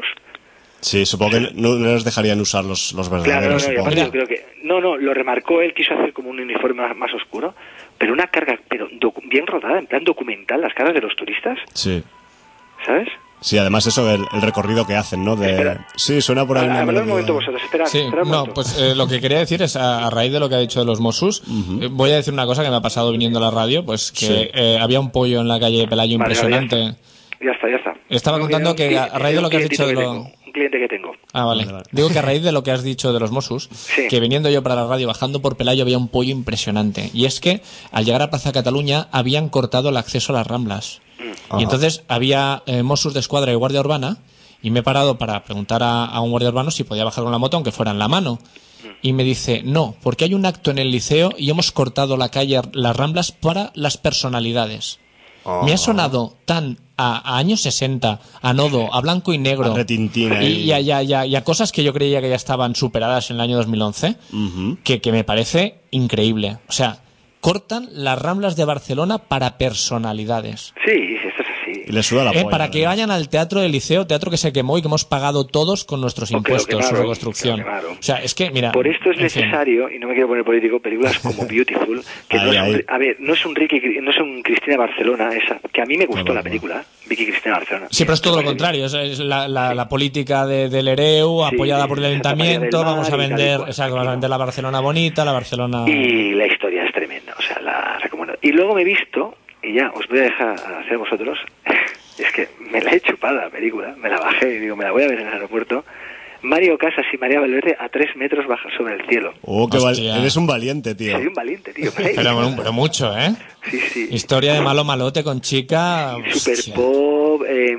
[SPEAKER 1] Sí, supongo que no, no les dejarían usar los, los
[SPEAKER 3] Claro, no,
[SPEAKER 1] verdaderos,
[SPEAKER 3] no, y
[SPEAKER 1] supongo.
[SPEAKER 3] aparte yo creo que... No, no, lo remarcó él, quiso hacer como un uniforme más, más oscuro, pero una carga pero docu- bien rodada, en plan documental, las caras de los turistas,
[SPEAKER 1] Sí.
[SPEAKER 3] ¿sabes?
[SPEAKER 1] Sí, además eso, el, el recorrido que hacen, ¿no? De...
[SPEAKER 3] Espera.
[SPEAKER 1] Sí, suena por ahí una
[SPEAKER 3] Hablad un
[SPEAKER 1] melodía.
[SPEAKER 3] momento vosotros, esperad,
[SPEAKER 2] Sí,
[SPEAKER 3] esperad un
[SPEAKER 2] no,
[SPEAKER 3] momento.
[SPEAKER 2] pues eh, lo que quería decir es, a, a raíz de lo que ha dicho de los Mossos, eh, voy a decir una cosa que me ha pasado viniendo a la radio, pues que
[SPEAKER 1] Sí.
[SPEAKER 2] eh, había un pollo en la calle de Pelayo
[SPEAKER 3] Vale, vale,
[SPEAKER 2] impresionante.
[SPEAKER 3] Ya está, ya está.
[SPEAKER 2] Estaba
[SPEAKER 3] No,
[SPEAKER 2] contando
[SPEAKER 3] mira, un
[SPEAKER 2] que
[SPEAKER 3] cli-
[SPEAKER 2] a raíz de lo
[SPEAKER 3] un
[SPEAKER 2] que has
[SPEAKER 3] clientito
[SPEAKER 2] dicho de
[SPEAKER 3] que
[SPEAKER 2] lo...
[SPEAKER 3] tengo, un cliente que tengo.
[SPEAKER 2] Ah, vale.
[SPEAKER 1] Vale, vale.
[SPEAKER 2] Digo que a raíz de lo que has dicho de los Mossos,
[SPEAKER 3] Sí.
[SPEAKER 2] que viniendo yo para la radio, bajando por Pelayo, había un pollo impresionante. Y es que, al llegar a Plaza Cataluña, habían cortado el acceso a las Ramblas.
[SPEAKER 1] Ajá.
[SPEAKER 2] Y entonces había eh, Mossos de Escuadra y Guardia Urbana, y me he parado para preguntar a, a un guardia urbano si podía bajar con la moto, aunque fuera en la mano. Y me dice, no, porque hay un acto en el liceo y hemos cortado la calle, las Ramblas, para las personalidades. Me ha sonado tan a, a años sesenta, a Nodo, a blanco y negro,
[SPEAKER 1] A retintín ahí.
[SPEAKER 2] y, y, a, y a- y a- y a cosas que yo creía que ya estaban superadas en el año dos mil once,
[SPEAKER 1] Ujú.
[SPEAKER 2] que, que me parece increíble. O sea, cortan las Ramblas de Barcelona para personalidades.
[SPEAKER 3] Sí, esto es así.
[SPEAKER 1] Y les suda la
[SPEAKER 2] Eh,
[SPEAKER 1] polla.
[SPEAKER 2] para que
[SPEAKER 1] ¿verdad?
[SPEAKER 2] vayan al teatro del liceo, teatro que se quemó y que hemos pagado todos con nuestros
[SPEAKER 3] Porque lo
[SPEAKER 2] impuestos, su
[SPEAKER 3] quemaron,
[SPEAKER 2] reconstrucción.
[SPEAKER 3] lo quemaron.
[SPEAKER 2] O sea, es que, mira...
[SPEAKER 3] Por esto es
[SPEAKER 2] en fin.
[SPEAKER 3] necesario, y no me quiero poner político, películas como Beautiful, que no
[SPEAKER 1] Ay,
[SPEAKER 3] es un,
[SPEAKER 1] ay.
[SPEAKER 3] a ver, no es un Ricky, no es un Cristina Barcelona, esa, que a mí me gustó
[SPEAKER 1] Qué
[SPEAKER 3] la
[SPEAKER 1] bueno.
[SPEAKER 3] película, Vicky Cristina Barcelona.
[SPEAKER 2] Sí, pero es todo lo
[SPEAKER 3] Me parece-
[SPEAKER 2] contrario, es, es la, la, la política de, del Ereu,
[SPEAKER 3] Sí,
[SPEAKER 2] apoyada por el
[SPEAKER 3] de Santa María
[SPEAKER 2] ayuntamiento,
[SPEAKER 3] del Mar
[SPEAKER 2] vamos a
[SPEAKER 3] y tal y
[SPEAKER 2] vender,
[SPEAKER 3] cual.
[SPEAKER 2] exacto, vamos
[SPEAKER 3] Aquí
[SPEAKER 2] a
[SPEAKER 3] no.
[SPEAKER 2] vender la Barcelona bonita, la Barcelona...
[SPEAKER 3] Y la historia es tremenda, o sea, la recomiendo. Y luego me he visto, y ya os voy a dejar hacer vosotros, es que me la he chupado la película, me la bajé y digo, me la voy a ver en el aeropuerto. Mario Casas y María Valverde a tres metros baja sobre el cielo.
[SPEAKER 1] Oh, qué val-
[SPEAKER 2] Hostia.
[SPEAKER 1] eres un valiente, tío.
[SPEAKER 3] Soy un valiente, tío. me la he
[SPEAKER 2] Pero,
[SPEAKER 3] chupado.
[SPEAKER 2] pero mucho, ¿eh?
[SPEAKER 3] Sí, sí.
[SPEAKER 2] Historia de malo malote con chica...
[SPEAKER 3] Super
[SPEAKER 2] hostia.
[SPEAKER 3] pop, eh,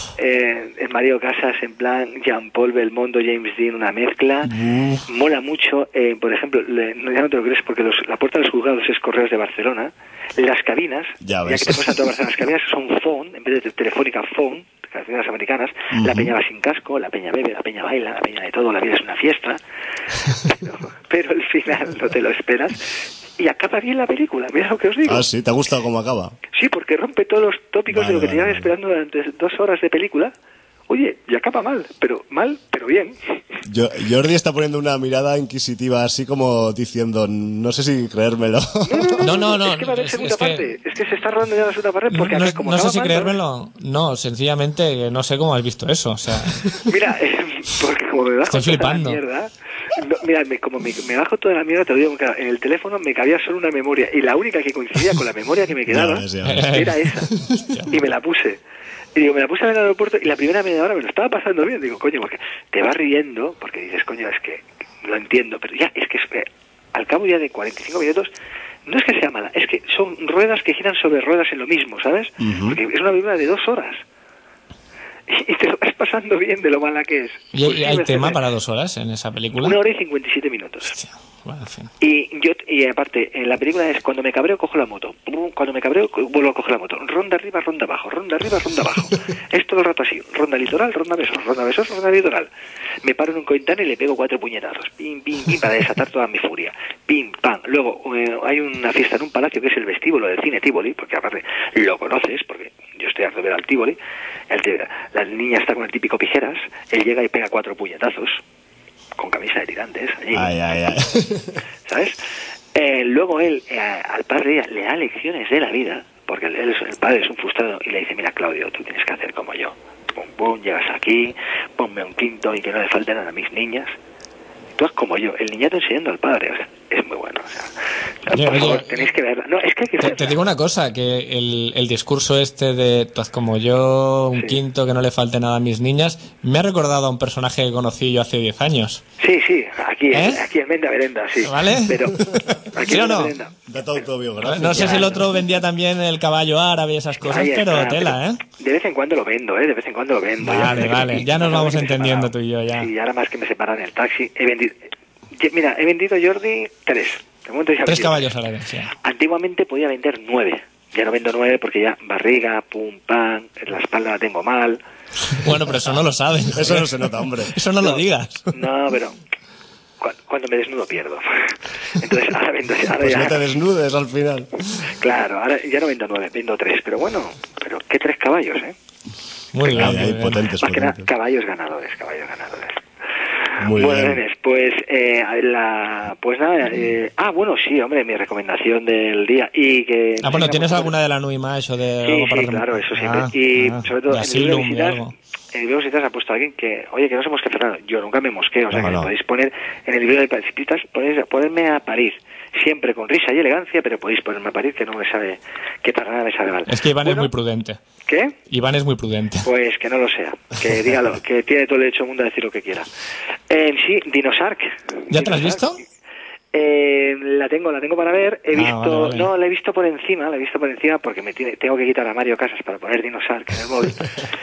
[SPEAKER 3] eh, el Mario Casas en plan Jean-Paul Belmondo, James Dean, una mezcla. Mola mucho, eh, por ejemplo, le- no, ya no te lo crees porque los, la puerta de los juzgados es Correos de Barcelona. Las cabinas,
[SPEAKER 1] Ya ves.
[SPEAKER 3] que te pasan todas las cabinas son phone, en vez de telefónica phone, cabinas americanas. La peña va sin casco, la peña bebe, la peña baila, la peña de todo, la vida es una fiesta. Pero, pero al final no te lo esperas. Y acaba bien la película, mira lo que os digo.
[SPEAKER 1] Ah, sí, ¿te ha gustado cómo acaba?
[SPEAKER 3] Sí, porque rompe todos los tópicos
[SPEAKER 1] Vale,
[SPEAKER 3] de lo que
[SPEAKER 1] vale,
[SPEAKER 3] te llevan
[SPEAKER 1] vale.
[SPEAKER 3] esperando durante dos horas de película. Oye, y acaba mal, pero mal, pero bien.
[SPEAKER 1] Yo, Jordi está poniendo una mirada inquisitiva, así como diciendo, no sé si creérmelo.
[SPEAKER 2] No, no, no,
[SPEAKER 3] es que va a haber
[SPEAKER 2] es-
[SPEAKER 3] segunda
[SPEAKER 2] es que-
[SPEAKER 3] parte. Es que se está rodando ya la segunda parte porque
[SPEAKER 2] no,
[SPEAKER 3] acá, como
[SPEAKER 2] no sé
[SPEAKER 3] acaba
[SPEAKER 2] si
[SPEAKER 3] mal,
[SPEAKER 2] creérmelo. No, sencillamente no sé cómo has visto eso. O sea,
[SPEAKER 3] Mira, eh, porque como me bajo
[SPEAKER 2] Estoy
[SPEAKER 3] toda
[SPEAKER 2] flipando.
[SPEAKER 3] la mierda... no, mira, me- como me, me bajo toda la mierda, te lo digo, claro, en el teléfono me cabía solo una memoria y la única que coincidía con la memoria que me quedaba
[SPEAKER 1] Ya ves, ya ves.
[SPEAKER 3] era esa. Y me la puse. Y digo, me la puse en el aeropuerto y la primera media hora me lo estaba pasando bien. Digo, coño, porque te vas riendo, porque dices, coño, es que lo entiendo, pero ya, es que es, eh, al cabo ya de cuarenta y cinco minutos, no es que sea mala, es que son ruedas que giran sobre ruedas en lo mismo, ¿sabes?
[SPEAKER 1] Ujú.
[SPEAKER 3] Porque es una película de dos horas. Y te lo vas pasando bien de lo mala que es.
[SPEAKER 2] ¿y,
[SPEAKER 3] Pues
[SPEAKER 2] y
[SPEAKER 3] sí,
[SPEAKER 2] hay
[SPEAKER 3] me
[SPEAKER 2] tema
[SPEAKER 3] hace-
[SPEAKER 2] para dos horas en esa película?
[SPEAKER 3] Una hora y cincuenta y siete minutos.
[SPEAKER 2] Hostia, bueno, en fin.
[SPEAKER 3] Y yo y aparte, en la película es cuando me cabreo cojo la moto, cuando me cabreo co- vuelvo a coger la moto, ronda arriba, ronda abajo, ronda arriba, ronda abajo. Es todo el rato así, ronda litoral, ronda besos, ronda besos, ronda litoral. Me paro en un cointán y le pego cuatro puñetazos, pim, pim, pim, para desatar toda mi furia, pim, pam. Luego eh, hay una fiesta en un palacio que es el vestíbulo del cine Tívoli, porque aparte lo conoces, porque yo estoy harto de ver al Tívoli. El te- la niña está con el típico pijeras, él llega y pega cuatro puñetazos con camisa de tirantes allí.
[SPEAKER 1] Ay, ay, ay.
[SPEAKER 3] ¿Sabes? Eh, luego él, eh, al padre, le da lecciones de la vida, porque él, es- el padre es un frustrado, y le dice, mira, Claudio, tú tienes que hacer como yo. Pum, pum, llegas aquí, ponme un quinto y que no le falte nada a mis niñas. Tú haz como yo. El niñato enseñando al padre, o sea, es muy bueno. O sea,
[SPEAKER 2] Oye,
[SPEAKER 3] por favor,
[SPEAKER 2] oye,
[SPEAKER 3] tenéis que verla. No, es que hay que
[SPEAKER 2] Te,
[SPEAKER 3] verla.
[SPEAKER 2] te digo una cosa, que el, el discurso este de tú haz como yo, un
[SPEAKER 3] Sí.
[SPEAKER 2] quinto, que no le falte nada a mis niñas, me ha recordado a un personaje que conocí yo hace diez años.
[SPEAKER 3] Sí, sí, aquí,
[SPEAKER 2] ¿Eh?
[SPEAKER 3] aquí en Venda Verenda, sí.
[SPEAKER 2] ¿Vale?
[SPEAKER 3] Pero aquí
[SPEAKER 2] ¿Sí o
[SPEAKER 3] en Venda
[SPEAKER 2] no?
[SPEAKER 3] Verenda.
[SPEAKER 1] Dato autobiográfico.
[SPEAKER 2] No sé si el
[SPEAKER 3] Claro.
[SPEAKER 2] otro vendía también el caballo árabe y esas cosas,
[SPEAKER 3] Ahí
[SPEAKER 2] pero
[SPEAKER 3] está,
[SPEAKER 2] tela, ¿eh?
[SPEAKER 3] pero De vez en cuando lo vendo, ¿eh? De vez en cuando lo vendo.
[SPEAKER 2] Vale,
[SPEAKER 3] Ya,
[SPEAKER 2] vale, ya nos
[SPEAKER 3] ahora
[SPEAKER 2] vamos
[SPEAKER 3] que me he
[SPEAKER 2] entendiendo
[SPEAKER 3] separado.
[SPEAKER 2] tú y yo ya.
[SPEAKER 3] Sí, ahora más que me separan en el taxi, he vendido... Ye- Mira, he vendido, Jordi, tres. De momento ya he
[SPEAKER 2] Tres
[SPEAKER 3] vendido
[SPEAKER 2] caballos
[SPEAKER 3] tres.
[SPEAKER 2] árabes, ya.
[SPEAKER 3] Antiguamente podía vender nueve. Ya no vendo nueve porque ya barriga, pum, pam, la espalda la tengo mal.
[SPEAKER 2] Bueno, pero eso no lo saben.
[SPEAKER 1] Eso no se nota, hombre.
[SPEAKER 2] Eso no lo digas.
[SPEAKER 3] No, pero cu- cuando me desnudo pierdo. Entonces ahora vendo... Ahora
[SPEAKER 1] Pues
[SPEAKER 3] ya,
[SPEAKER 1] no te desnudes al final.
[SPEAKER 3] Claro, ahora ya no vendo nueve, vendo tres. Pero bueno, pero ¿qué tres caballos, eh?
[SPEAKER 2] Muy bien,
[SPEAKER 1] Ahí,
[SPEAKER 2] muy
[SPEAKER 1] ahí,
[SPEAKER 2] bien.
[SPEAKER 1] potentes,
[SPEAKER 3] Más que nada,
[SPEAKER 1] potentes.
[SPEAKER 3] caballos ganadores, caballos ganadores.
[SPEAKER 1] Muy
[SPEAKER 3] bueno,
[SPEAKER 1] bien.
[SPEAKER 3] nenes, pues, eh, la, pues nada, eh, ah, bueno, sí, hombre, mi recomendación del día. Y que,
[SPEAKER 2] Ah, bueno,
[SPEAKER 3] sí,
[SPEAKER 2] ¿tienes
[SPEAKER 3] vamos a ver.
[SPEAKER 2] alguna de la Nui Mash o de
[SPEAKER 3] Sí,
[SPEAKER 2] algo para
[SPEAKER 3] sí,
[SPEAKER 2] rem-
[SPEAKER 3] claro, eso siempre.
[SPEAKER 2] Ah,
[SPEAKER 3] y
[SPEAKER 2] ah,
[SPEAKER 3] sobre todo,
[SPEAKER 2] de
[SPEAKER 3] en el libro de
[SPEAKER 2] Asylum y
[SPEAKER 3] visitas,
[SPEAKER 2] algo.
[SPEAKER 3] en el libro de visitas ha puesto alguien que, oye, que no se mosquee Fernando. Yo nunca me mosqueo, o sea,
[SPEAKER 1] No,
[SPEAKER 3] que
[SPEAKER 1] no.
[SPEAKER 3] podéis poner, en el libro de visitas, podéis ponerme a parir. Siempre con risa y elegancia, pero podéis ponerme a parir, que no me sabe, que para nada me sabe mal.
[SPEAKER 2] Es que Iván es
[SPEAKER 3] Bueno,
[SPEAKER 2] muy prudente.
[SPEAKER 3] ¿Qué?
[SPEAKER 2] Iván es muy prudente.
[SPEAKER 3] Pues que no lo sea, que dígalo, que tiene todo el derecho del mundo a decir lo que quiera. Eh, sí, Dinosark.
[SPEAKER 2] ¿Ya te lo has
[SPEAKER 3] Dinosark.
[SPEAKER 2] visto?
[SPEAKER 3] Eh, la tengo, la tengo para ver. He
[SPEAKER 2] Ah,
[SPEAKER 3] visto,
[SPEAKER 2] vale, vale.
[SPEAKER 3] no, la he visto por encima, la he visto por encima porque me tiene, tengo que quitar a Mario Casas para poner Dinosark en el móvil.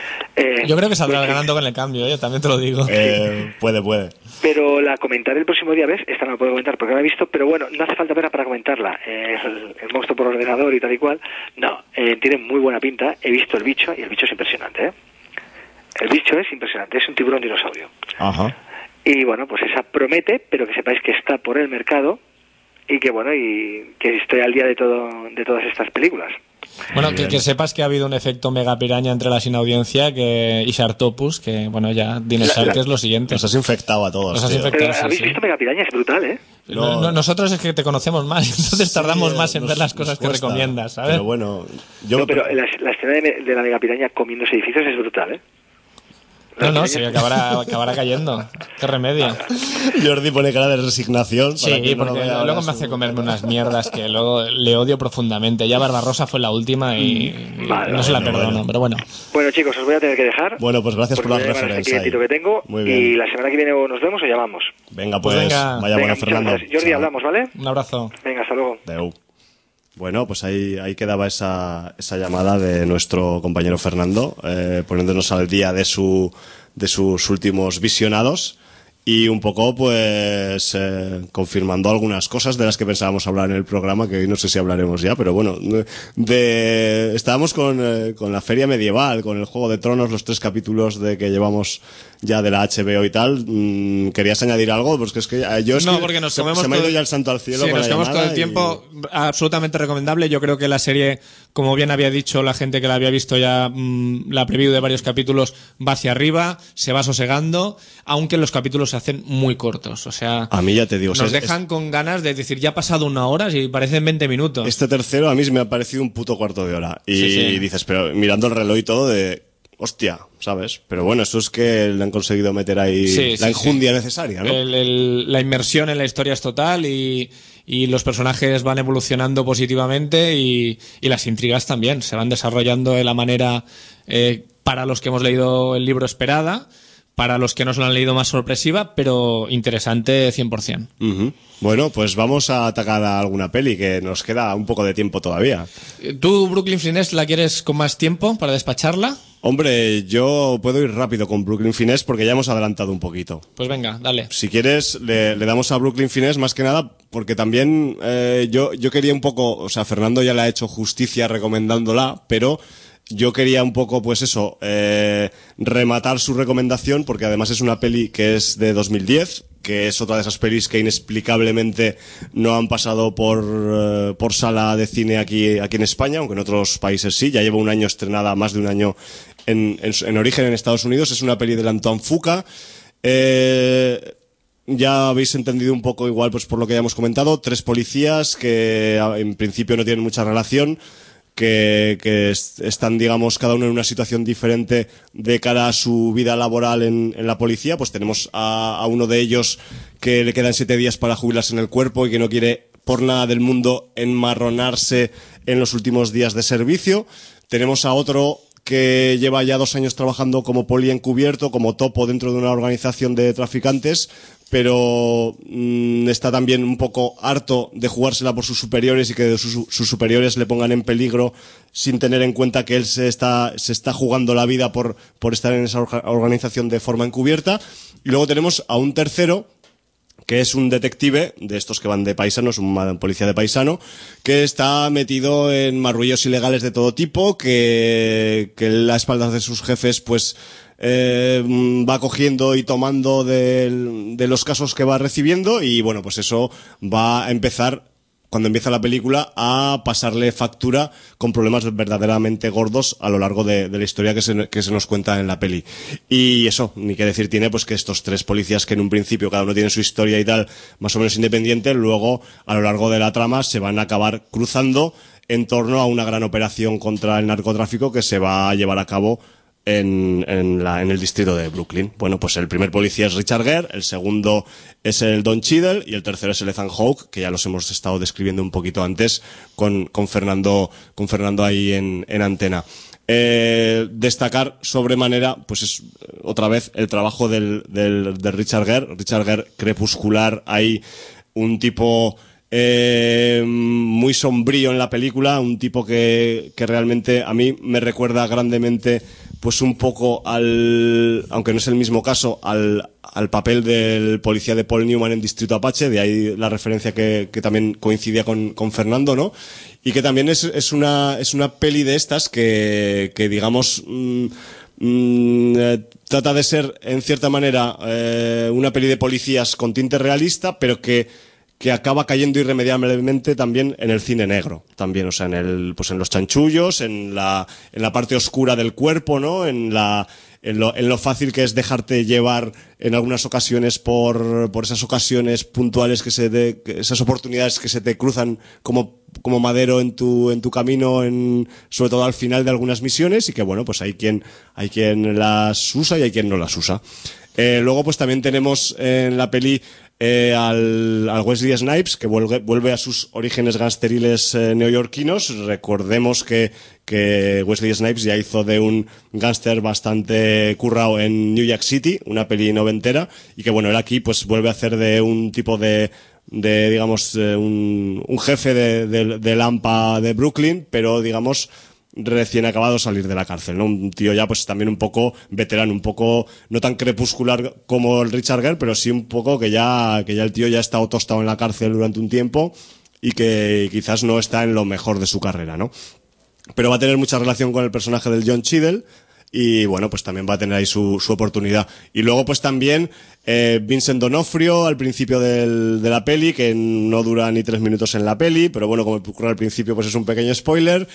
[SPEAKER 3] Eh,
[SPEAKER 2] Yo creo que saldrás
[SPEAKER 3] pues,
[SPEAKER 2] ganando con el cambio, ¿eh? También te lo digo.
[SPEAKER 1] Eh, puede, puede.
[SPEAKER 3] Pero la comentaré el próximo día, ¿ves? Esta no la puedo comentar porque no la he visto, pero bueno, no hace falta verla para comentarla. Eh, el, el monstruo por ordenador y tal y cual. No, eh, tiene muy buena pinta. He visto el bicho y el bicho es impresionante, ¿eh? El bicho es impresionante, es un tiburón dinosaurio.
[SPEAKER 1] Ajá.
[SPEAKER 3] Y bueno, pues esa promete, pero que sepáis que está por el mercado y que bueno, y que estoy al día de todo de todas estas películas.
[SPEAKER 2] Bueno,
[SPEAKER 1] Muy
[SPEAKER 2] que,
[SPEAKER 1] bien.
[SPEAKER 2] que sepas que ha habido un efecto mega piraña entre la sin audiencia que, y Sharktopus, que bueno, ya Dinosaurio
[SPEAKER 3] La- la-
[SPEAKER 2] es lo siguiente.
[SPEAKER 1] Nos has infectado a todos.
[SPEAKER 2] Nos has
[SPEAKER 1] tío.
[SPEAKER 2] infectado.
[SPEAKER 3] Pero
[SPEAKER 2] sí,
[SPEAKER 3] habéis
[SPEAKER 2] sí.
[SPEAKER 3] visto Megapiraña, es brutal, ¿eh?
[SPEAKER 2] No, no, nosotros es que te conocemos más, entonces tardamos
[SPEAKER 1] Sí,
[SPEAKER 2] más en
[SPEAKER 1] nos-
[SPEAKER 2] ver las
[SPEAKER 1] nos
[SPEAKER 2] cosas que
[SPEAKER 1] cuesta.
[SPEAKER 2] recomiendas, ¿sabes?
[SPEAKER 1] Pero bueno, yo
[SPEAKER 3] No, pero la, la escena de, de la Megapiraña comiéndose edificios es brutal, ¿eh?
[SPEAKER 2] No, no,
[SPEAKER 3] Las
[SPEAKER 2] sí,
[SPEAKER 3] pirañas-
[SPEAKER 2] acabará, acabará cayendo. Qué remedio.
[SPEAKER 1] Jordi pone cara de resignación. para
[SPEAKER 2] Sí,
[SPEAKER 1] que no lo
[SPEAKER 2] porque
[SPEAKER 1] vea ahora
[SPEAKER 2] luego me
[SPEAKER 1] su-
[SPEAKER 2] hace comerme unas mierdas que luego le odio profundamente. Ya Barbarossa fue la última y, y
[SPEAKER 3] Vale,
[SPEAKER 2] no se la
[SPEAKER 1] bueno,
[SPEAKER 2] perdono,
[SPEAKER 1] bueno.
[SPEAKER 2] pero bueno.
[SPEAKER 3] Bueno, chicos, os voy a tener que dejar.
[SPEAKER 1] Bueno, pues gracias
[SPEAKER 3] porque
[SPEAKER 1] por
[SPEAKER 3] voy
[SPEAKER 1] las
[SPEAKER 3] a llamar a este
[SPEAKER 1] referencias
[SPEAKER 3] clientito
[SPEAKER 1] ahí.
[SPEAKER 3] que tengo.
[SPEAKER 1] Muy
[SPEAKER 3] Y
[SPEAKER 1] bien.
[SPEAKER 3] la semana que viene o nos vemos o llamamos.
[SPEAKER 1] Venga, pues,
[SPEAKER 2] Pues venga.
[SPEAKER 1] vaya
[SPEAKER 3] Venga,
[SPEAKER 1] bueno,
[SPEAKER 3] muchas
[SPEAKER 1] Fernando.
[SPEAKER 3] gracias. Jordi,
[SPEAKER 1] Chao.
[SPEAKER 3] hablamos, ¿vale?
[SPEAKER 2] Un abrazo.
[SPEAKER 3] Venga, hasta luego.
[SPEAKER 1] Deu. Bueno, pues ahí, ahí quedaba esa, esa llamada de nuestro compañero Fernando, eh, poniéndonos al día de, su, de sus últimos visionados y un poco, pues, eh, confirmando algunas cosas de las que pensábamos hablar en el programa, que hoy no sé si hablaremos ya, pero bueno, de, de- estábamos con, eh, con la feria medieval, con el Juego de Tronos, los tres capítulos de que llevamos ya de la H B O y tal. Mm, ¿Querías añadir algo? Pues que es que eh, yo es
[SPEAKER 2] No,
[SPEAKER 1] que
[SPEAKER 2] porque nos
[SPEAKER 1] se,
[SPEAKER 2] comemos
[SPEAKER 1] se me ha ido
[SPEAKER 2] todo-
[SPEAKER 1] ya el santo al cielo
[SPEAKER 2] Sí,
[SPEAKER 1] con
[SPEAKER 2] nos
[SPEAKER 1] la
[SPEAKER 2] quedamos todo
[SPEAKER 1] llamada
[SPEAKER 2] el
[SPEAKER 1] y-
[SPEAKER 2] tiempo. Absolutamente recomendable. Yo creo que la serie, como bien había dicho la gente que la había visto ya, mmm, la preview de varios capítulos, va hacia arriba, se va sosegando, aunque los capítulos se hacen muy cortos. O sea,
[SPEAKER 1] A mí ya te digo, o sea,
[SPEAKER 2] nos
[SPEAKER 1] es-
[SPEAKER 2] dejan con ganas de decir, ya ha pasado una hora y parecen veinte minutos.
[SPEAKER 1] Este tercero a mí me ha parecido un puto cuarto de hora. Y
[SPEAKER 2] Sí, sí.
[SPEAKER 1] dices, pero mirando el reloj y todo, de hostia, ¿sabes? Pero bueno, eso es que le han conseguido meter ahí
[SPEAKER 2] Sí,
[SPEAKER 1] la
[SPEAKER 2] sí,
[SPEAKER 1] enjundia necesaria, ¿no?
[SPEAKER 2] El- el- la inmersión en la historia es total y, y los personajes van evolucionando positivamente y, y las intrigas también se van desarrollando de la manera eh, para los que hemos leído el libro esperada, para los que no se lo han leído más sorpresiva, pero interesante cien por ciento.
[SPEAKER 1] Ujú. Bueno, pues vamos a atacar a alguna peli, que nos queda un poco de tiempo todavía.
[SPEAKER 2] ¿Tú, Brooklyn Finesse, la quieres con más tiempo para despacharla?
[SPEAKER 1] Hombre, yo puedo ir rápido con Brooklyn Finesse porque ya hemos adelantado un poquito.
[SPEAKER 2] Pues venga, dale.
[SPEAKER 1] Si quieres, le, le damos a Brooklyn Finesse más que nada porque también eh, yo, yo quería un poco, o sea, Fernando ya le ha hecho justicia recomendándola, pero yo quería un poco, pues eso, eh, rematar su recomendación porque además es una peli que es de dos mil diez, que es otra de esas pelis que inexplicablemente no han pasado por, eh, por sala de cine aquí, aquí en España, aunque en otros países sí. Ya lleva un año estrenada, más de un año en, en, en origen en Estados Unidos. Es una peli de Antoine Fuqua. Eh, ya habéis entendido un poco igual, pues por lo que ya hemos comentado, tres policías que en principio no tienen mucha relación, que, que est- están, digamos, cada uno en una situación diferente de cara a su vida laboral en, en la policía. Pues tenemos a, a uno de ellos que le quedan siete días para jubilarse en el cuerpo y que no quiere por nada del mundo enmarronarse en los últimos días de servicio. Tenemos a otro que lleva ya dos años trabajando como poli encubierto, como topo dentro de una organización de traficantes, pero mmm, está también un poco harto de jugársela por sus superiores y que sus, sus superiores le pongan en peligro sin tener en cuenta que él se está, se está jugando la vida por, por estar en esa orga- organización de forma encubierta. Y luego tenemos a un tercero, que es un detective, de estos que van de paisanos, un policía de paisano, que está metido en marrullos ilegales de todo tipo, que, que a espaldas de sus jefes, pues, eh, va cogiendo y tomando de, de los casos que va recibiendo, y bueno, pues eso va a empezar, cuando empieza la película, a pasarle factura con problemas verdaderamente gordos a lo largo de, de la historia que se, que se nos cuenta en la peli. Y eso, ni qué decir tiene, pues que estos tres policías que en un principio cada uno tiene su historia y tal, más o menos independiente, luego a lo largo de la trama se van a acabar cruzando en torno a una gran operación contra el narcotráfico que se va a llevar a cabo En, en, la, en el distrito de Brooklyn. Bueno, pues el primer policía es Richard Gere, el segundo es el Don Cheadle y el tercero es el Ethan Hawke, que ya los hemos estado describiendo un poquito antes con, con Fernando, con Fernando ahí en, en antena. Eh, destacar sobremanera, pues es otra vez el trabajo del, del, de Richard Gere, Richard Gere crepuscular, ahí un tipo Eh, muy sombrío en la película, un tipo que, que realmente a mí me recuerda grandemente, pues un poco al, aunque no es el mismo caso, al, al papel del policía de Paul Newman en Distrito Apache, de ahí la referencia que, que también coincidía con, con Fernando, ¿no? Y que también es, es una, es una peli de estas que, que digamos, mmm, mmm, eh, trata de ser, en cierta manera, eh, una peli de policías con tinte realista, pero que que acaba cayendo irremediablemente también en el cine negro, también, o sea, en el, pues en los chanchullos, en la, en la parte oscura del cuerpo, ¿no? En la, en lo, en lo fácil que es dejarte llevar en algunas ocasiones por, por esas ocasiones puntuales que se de, esas oportunidades que se te cruzan como, como madero en tu, en tu camino, en, sobre todo al final de algunas misiones, y que bueno, pues hay quien, hay quien las usa y hay quien no las usa. Eh, luego pues también tenemos en la peli Eh, al, al Wesley Snipes, que vuelve, vuelve a sus orígenes gangsteriles eh, neoyorquinos. Recordemos que, que Wesley Snipes ya hizo de un gángster bastante currao en New York City, una peli noventera, y que bueno, él aquí pues vuelve a hacer de un tipo de, de digamos, eh, un, un jefe de, de, de Lampa de Brooklyn, pero digamos recién acabado de salir de la cárcel, ¿no? Un tío ya pues también un poco veterano, un poco no tan crepuscular como el Richard Gere, pero sí un poco que ya que ya el tío ya ha estado tostado en la cárcel durante un tiempo y que quizás no está en lo mejor de su carrera, ¿no? Pero va a tener mucha relación con el personaje del John Cheadle y bueno, pues también va a tener ahí su, su oportunidad. Y luego pues también eh, Vincent D'Onofrio al principio del, de la peli, que no dura ni tres minutos en la peli, pero bueno, como ocurre al principio pues es un pequeño spoiler.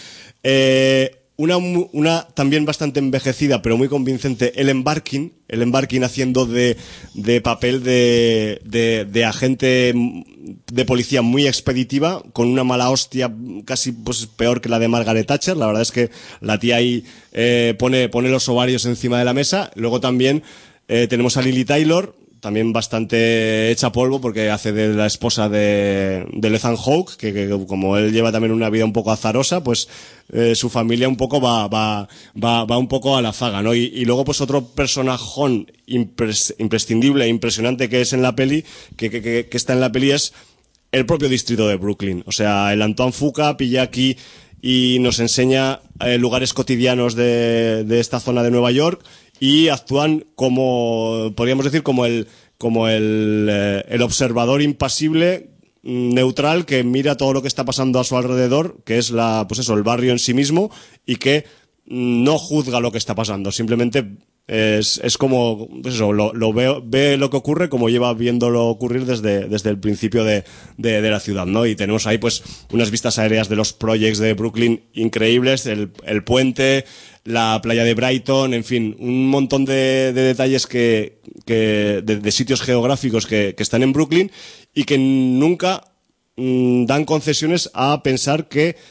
[SPEAKER 1] Eh, una, una también bastante envejecida pero muy convincente, Ellen Barkin, Ellen Barkin haciendo de, de papel de, de, de agente de policía muy expeditiva, con una mala hostia casi pues peor que la de Margaret Thatcher. La verdad es que la tía ahí eh, pone, pone los ovarios encima de la mesa. Luego también eh, tenemos a Lily Taylor, también bastante hecha polvo porque hace de la esposa de, de Ethan Hawke, que, que como él lleva también una vida un poco azarosa, pues eh, su familia un poco va, va, va, va un poco a la zaga, ¿no? Y, y luego pues otro personajón impres, imprescindible, impresionante que es en la peli, que, que, que, que está en la peli es el propio distrito de Brooklyn. O sea, el Antoine Fuqua pilla aquí y nos enseña eh, lugares cotidianos de, de esta zona de Nueva York, y actúan como, podríamos decir, como el, como el, eh, el observador impasible, neutral, que mira todo lo que está pasando a su alrededor, que es la, pues eso, el barrio en sí mismo, y que no juzga lo que está pasando, simplemente es, es como, pues eso, lo, lo ve, ve lo que ocurre como lleva viéndolo ocurrir desde, desde el principio de, de, de la ciudad, ¿no? Y tenemos ahí pues unas vistas aéreas de los projects de Brooklyn increíbles, el, el puente, la playa de Brighton, en fin, un montón de, de detalles que, que de, de sitios geográficos que, que están en Brooklyn y que nunca mmm, dan concesiones a pensar que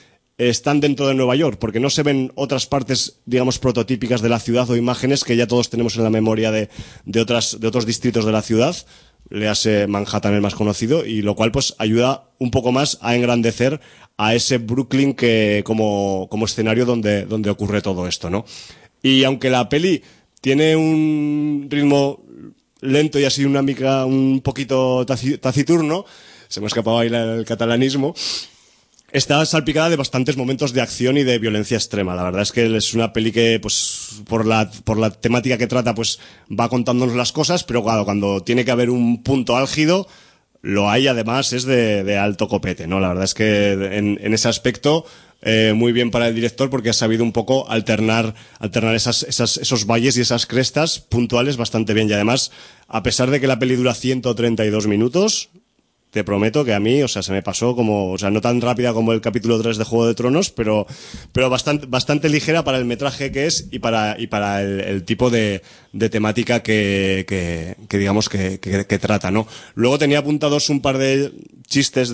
[SPEAKER 1] están dentro de Nueva York, porque no se ven otras partes, digamos, prototípicas de la ciudad o imágenes que ya todos tenemos en la memoria de, de otras, de otros distritos de la ciudad. Le hace Manhattan el más conocido, y lo cual pues ayuda un poco más a engrandecer a ese Brooklyn que como, como escenario donde, donde ocurre todo esto, ¿no? Y aunque la peli tiene un ritmo lento y así una mica, un poquito taciturno, se me ha escapado ahí el catalanismo, está salpicada de bastantes momentos de acción y de violencia extrema. La verdad es que es una peli que, pues, por la, por la temática que trata, pues, va contándonos las cosas, pero claro, cuando tiene que haber un punto álgido, lo hay, además, es de, de alto copete, ¿no? La verdad es que en, en ese aspecto, eh, muy bien para el director, porque ha sabido un poco alternar, alternar esas, esas, esos valles y esas crestas puntuales bastante bien. Y además, a pesar de que la peli dura ciento treinta y dos minutos, te prometo que a mí, o sea, se me pasó como, o sea, no tan rápida como el capítulo tres de Juego de Tronos, pero, pero bastante, bastante ligera para el metraje que es y para, y para el, el tipo de, de temática que, que, que digamos que, que, que trata, ¿no? Luego tenía apuntados un par de chistes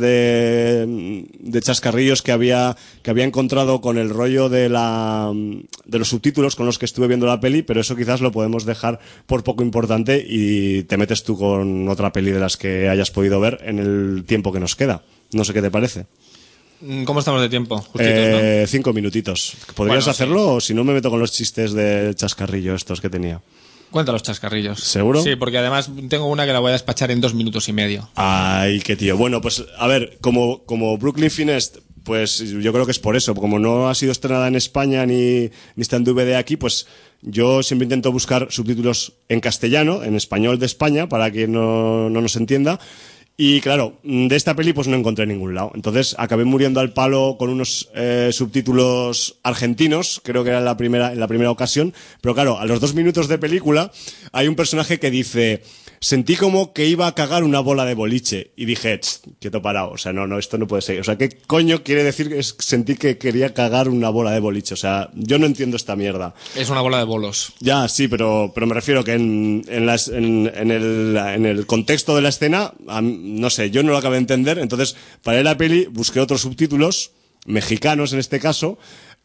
[SPEAKER 1] de, de chascarrillos que había, que había encontrado con el rollo de la, de los subtítulos con los que estuve viendo la peli, pero eso quizás lo podemos dejar por poco importante y te metes tú con otra peli de las que hayas podido ver en el el tiempo que nos queda. No sé qué te parece.
[SPEAKER 2] ¿Cómo estamos de tiempo? Justitos,
[SPEAKER 1] eh,
[SPEAKER 2] ¿no?
[SPEAKER 1] Cinco minutitos. ¿Podrías bueno, hacerlo sí. o si no me meto con los chistes del chascarrillo estos que tenía?
[SPEAKER 2] Cuenta los chascarrillos.
[SPEAKER 1] ¿Seguro?
[SPEAKER 2] Sí, porque además tengo una que la voy a despachar en dos minutos y medio.
[SPEAKER 1] Ay, qué tío. Bueno, pues a ver, como, como Brooklyn Finest, pues yo creo que es por eso. Como no ha sido estrenada en España ni, ni está en D V D aquí, pues yo siempre intento buscar subtítulos en castellano, en español de España, para que no, no nos entienda. Y claro, de esta peli pues no encontré en ningún lado. Entonces acabé muriendo al palo con unos eh, subtítulos argentinos, creo que era en la primera, en la primera ocasión. Pero claro, a los dos minutos de película hay un personaje que dice: sentí como que iba a cagar una bola de boliche. Y dije, quieto parado, o sea, no, no, esto no puede ser. O sea, ¿qué coño quiere decir que sentí que quería cagar una bola de boliche? O sea, yo no entiendo esta mierda.
[SPEAKER 2] Es una bola de bolos.
[SPEAKER 1] Ya, sí, pero, pero me refiero que en, en, las, en, en, el, en el contexto de la escena, no sé, yo no lo acabé de entender. Entonces, para la peli, busqué otros subtítulos, mexicanos en este caso,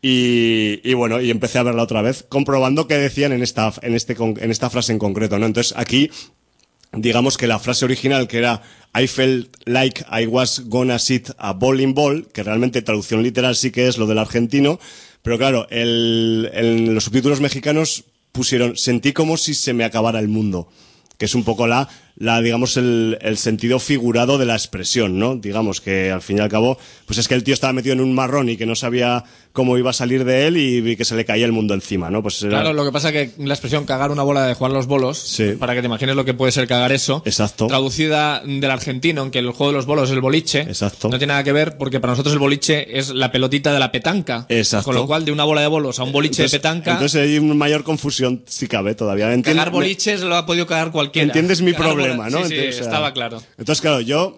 [SPEAKER 1] y, y bueno, y empecé a verla otra vez, comprobando qué decían en esta, en este, en esta frase en concreto, ¿no? Entonces, aquí, digamos que la frase original, que era I felt like I was gonna sit a bowling ball, que realmente traducción literal sí que es lo del argentino, pero claro, el, en los subtítulos mexicanos pusieron sentí como si se me acabara el mundo, que es un poco la, la digamos, el, el sentido figurado de la expresión, ¿no? Digamos que al fin y al cabo, pues es que el tío estaba metido en un marrón y que no sabía cómo iba a salir de él y que se le caía el mundo encima, ¿no? Pues era...
[SPEAKER 2] Claro, lo que pasa es que la expresión cagar una bola de jugar los bolos,
[SPEAKER 1] sí,
[SPEAKER 2] para que te imagines lo que puede ser cagar eso,
[SPEAKER 1] exacto,
[SPEAKER 2] traducida del argentino, aunque el juego de los bolos es el boliche,
[SPEAKER 1] exacto,
[SPEAKER 2] no tiene nada que ver porque para nosotros el boliche es la pelotita de la petanca,
[SPEAKER 1] exacto,
[SPEAKER 2] con lo cual de una bola de bolos a un boliche
[SPEAKER 1] entonces,
[SPEAKER 2] de petanca...
[SPEAKER 1] Entonces hay una mayor confusión, si cabe, todavía. ¿Entiendes?
[SPEAKER 2] Cagar boliches lo ha podido cagar cualquiera.
[SPEAKER 1] ¿Entiendes mi
[SPEAKER 2] cagar
[SPEAKER 1] problema,
[SPEAKER 2] bola...
[SPEAKER 1] no?
[SPEAKER 2] Sí, sí,
[SPEAKER 1] entonces,
[SPEAKER 2] estaba o sea... claro.
[SPEAKER 1] Entonces, claro, yo...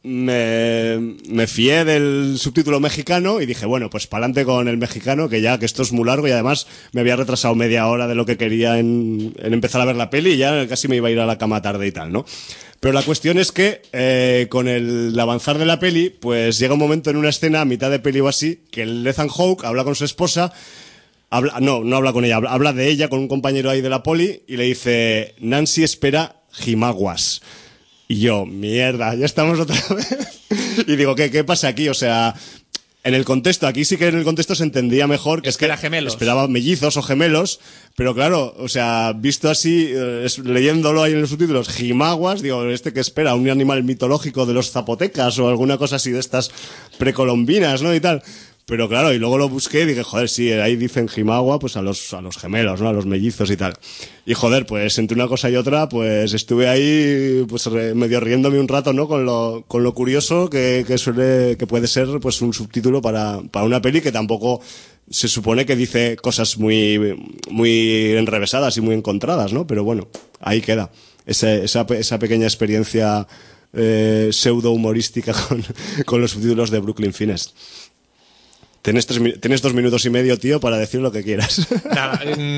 [SPEAKER 1] Me, me fié del subtítulo mexicano y dije, bueno, pues pa'lante con el mexicano, que ya, que esto es muy largo y además me había retrasado media hora de lo que quería en, en empezar a ver la peli y ya casi me iba a ir a la cama tarde y tal, ¿no? Pero la cuestión es que, eh, con el avanzar de la peli, pues llega un momento en una escena, a mitad de peli o así, que el Ethan Hawke habla con su esposa, habla, no, no habla con ella, habla, habla de ella con un compañero ahí de la poli y le dice, Nancy espera jimaguas. Y yo, mierda, ya estamos otra vez. Y digo, ¿qué, qué pasa aquí? O sea, en el contexto, aquí sí que en el contexto se entendía mejor que
[SPEAKER 2] Espera
[SPEAKER 1] es que
[SPEAKER 2] gemelos.
[SPEAKER 1] Esperaba mellizos o gemelos, pero claro, o sea, visto así, eh, es, leyéndolo ahí en los subtítulos, jimaguas, digo, este que espera, un animal mitológico de los zapotecas o alguna cosa así de estas precolombinas, ¿no? Y tal. Pero claro, y luego lo busqué y dije, joder, sí, ahí dicen jimagua, pues a los, a los gemelos, ¿no? A los mellizos y tal. Y joder, pues entre una cosa y otra, pues estuve ahí, pues re, medio riéndome un rato, ¿no? Con lo, con lo curioso que, que suele, que puede ser, pues un subtítulo para, para una peli que tampoco se supone que dice cosas muy, muy enrevesadas y muy encontradas, ¿no? Pero bueno, ahí queda. Esa, esa, esa pequeña experiencia, eh, pseudo humorística con, con los subtítulos de Brooklyn Finest. Tienes, tres, tienes dos minutos y medio, tío, para decir lo que quieras.
[SPEAKER 2] Nada,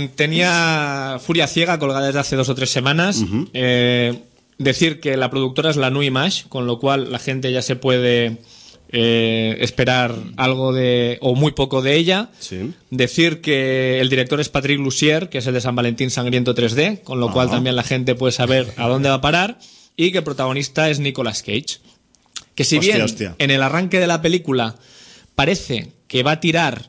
[SPEAKER 2] tenía Furia Ciega colgada desde hace dos o tres semanas. Uh-huh. Eh, decir que la productora es la New Image, con lo cual la gente ya se puede eh, esperar algo de o muy poco de ella.
[SPEAKER 1] Sí.
[SPEAKER 2] Decir que el director es Patrick Lussier, que es el de San Valentín Sangriento tres D, con lo
[SPEAKER 1] Ajá.
[SPEAKER 2] cual también la gente puede saber a dónde va a parar, y que el protagonista es Nicolas Cage. Que si
[SPEAKER 1] Hostia,
[SPEAKER 2] bien
[SPEAKER 1] hostia.
[SPEAKER 2] en el arranque de la película parece que va a tirar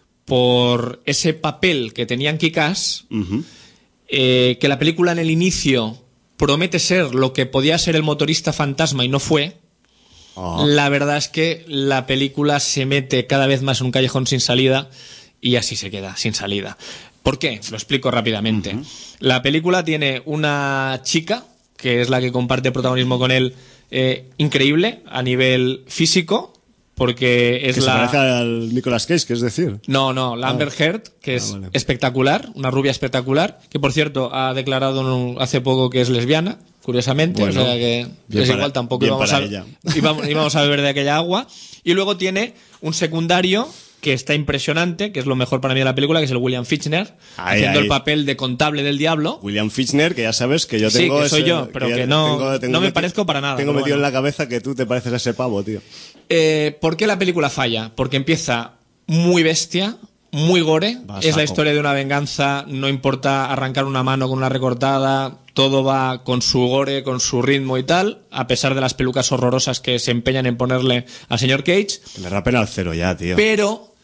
[SPEAKER 2] por ese papel que tenía en Kick-Ass,
[SPEAKER 1] Ujú.
[SPEAKER 2] eh, que la película en el inicio promete ser lo que podía ser el motorista fantasma y no fue,
[SPEAKER 1] Ah.
[SPEAKER 2] la verdad es que la película se mete cada vez más en un callejón sin salida y así se queda, sin salida. ¿Por qué? Lo explico rápidamente. Uh-huh. La película tiene una chica, que es la que comparte protagonismo con él, eh, increíble a nivel físico, porque es
[SPEAKER 1] que
[SPEAKER 2] la...
[SPEAKER 1] se parece al Nicolas Cage, que es decir.
[SPEAKER 2] No, no, la Amber Heard, que es
[SPEAKER 1] Ah, vale.
[SPEAKER 2] espectacular, una rubia espectacular, que por cierto ha declarado hace poco que es lesbiana, curiosamente,
[SPEAKER 1] Bueno,
[SPEAKER 2] o sea que
[SPEAKER 1] bien
[SPEAKER 2] es
[SPEAKER 1] para-
[SPEAKER 2] igual, tampoco
[SPEAKER 1] bien
[SPEAKER 2] íbamos
[SPEAKER 1] para
[SPEAKER 2] a,
[SPEAKER 1] ella.
[SPEAKER 2] íbamos, íbamos a beber de aquella agua. Y luego tiene un secundario que está impresionante, que es lo mejor para mí de la película, que es el William Fichtner,
[SPEAKER 1] Ahí,
[SPEAKER 2] haciendo
[SPEAKER 1] ahí.
[SPEAKER 2] el papel de contable del diablo.
[SPEAKER 1] William Fichtner, que ya sabes que yo
[SPEAKER 2] Sí,
[SPEAKER 1] tengo
[SPEAKER 2] que soy
[SPEAKER 1] ese-
[SPEAKER 2] yo, pero
[SPEAKER 1] ya
[SPEAKER 2] que no-
[SPEAKER 1] tengo- tengo
[SPEAKER 2] no me
[SPEAKER 1] meti-
[SPEAKER 2] parezco para nada,
[SPEAKER 1] Tengo
[SPEAKER 2] pero
[SPEAKER 1] metido
[SPEAKER 2] bueno.
[SPEAKER 1] en la cabeza que tú te pareces a ese pavo, tío.
[SPEAKER 2] Eh, ¿Por qué la película falla? Porque empieza muy bestia, muy gore.
[SPEAKER 1] Va a
[SPEAKER 2] Es la
[SPEAKER 1] saco.
[SPEAKER 2] historia de una venganza, no importa arrancar una mano con una recortada, todo va con su gore, con su ritmo y tal, a pesar de las pelucas horrorosas que se empeñan en ponerle al señor Cage.
[SPEAKER 1] Le rapen al cero ya, tío.
[SPEAKER 2] Pero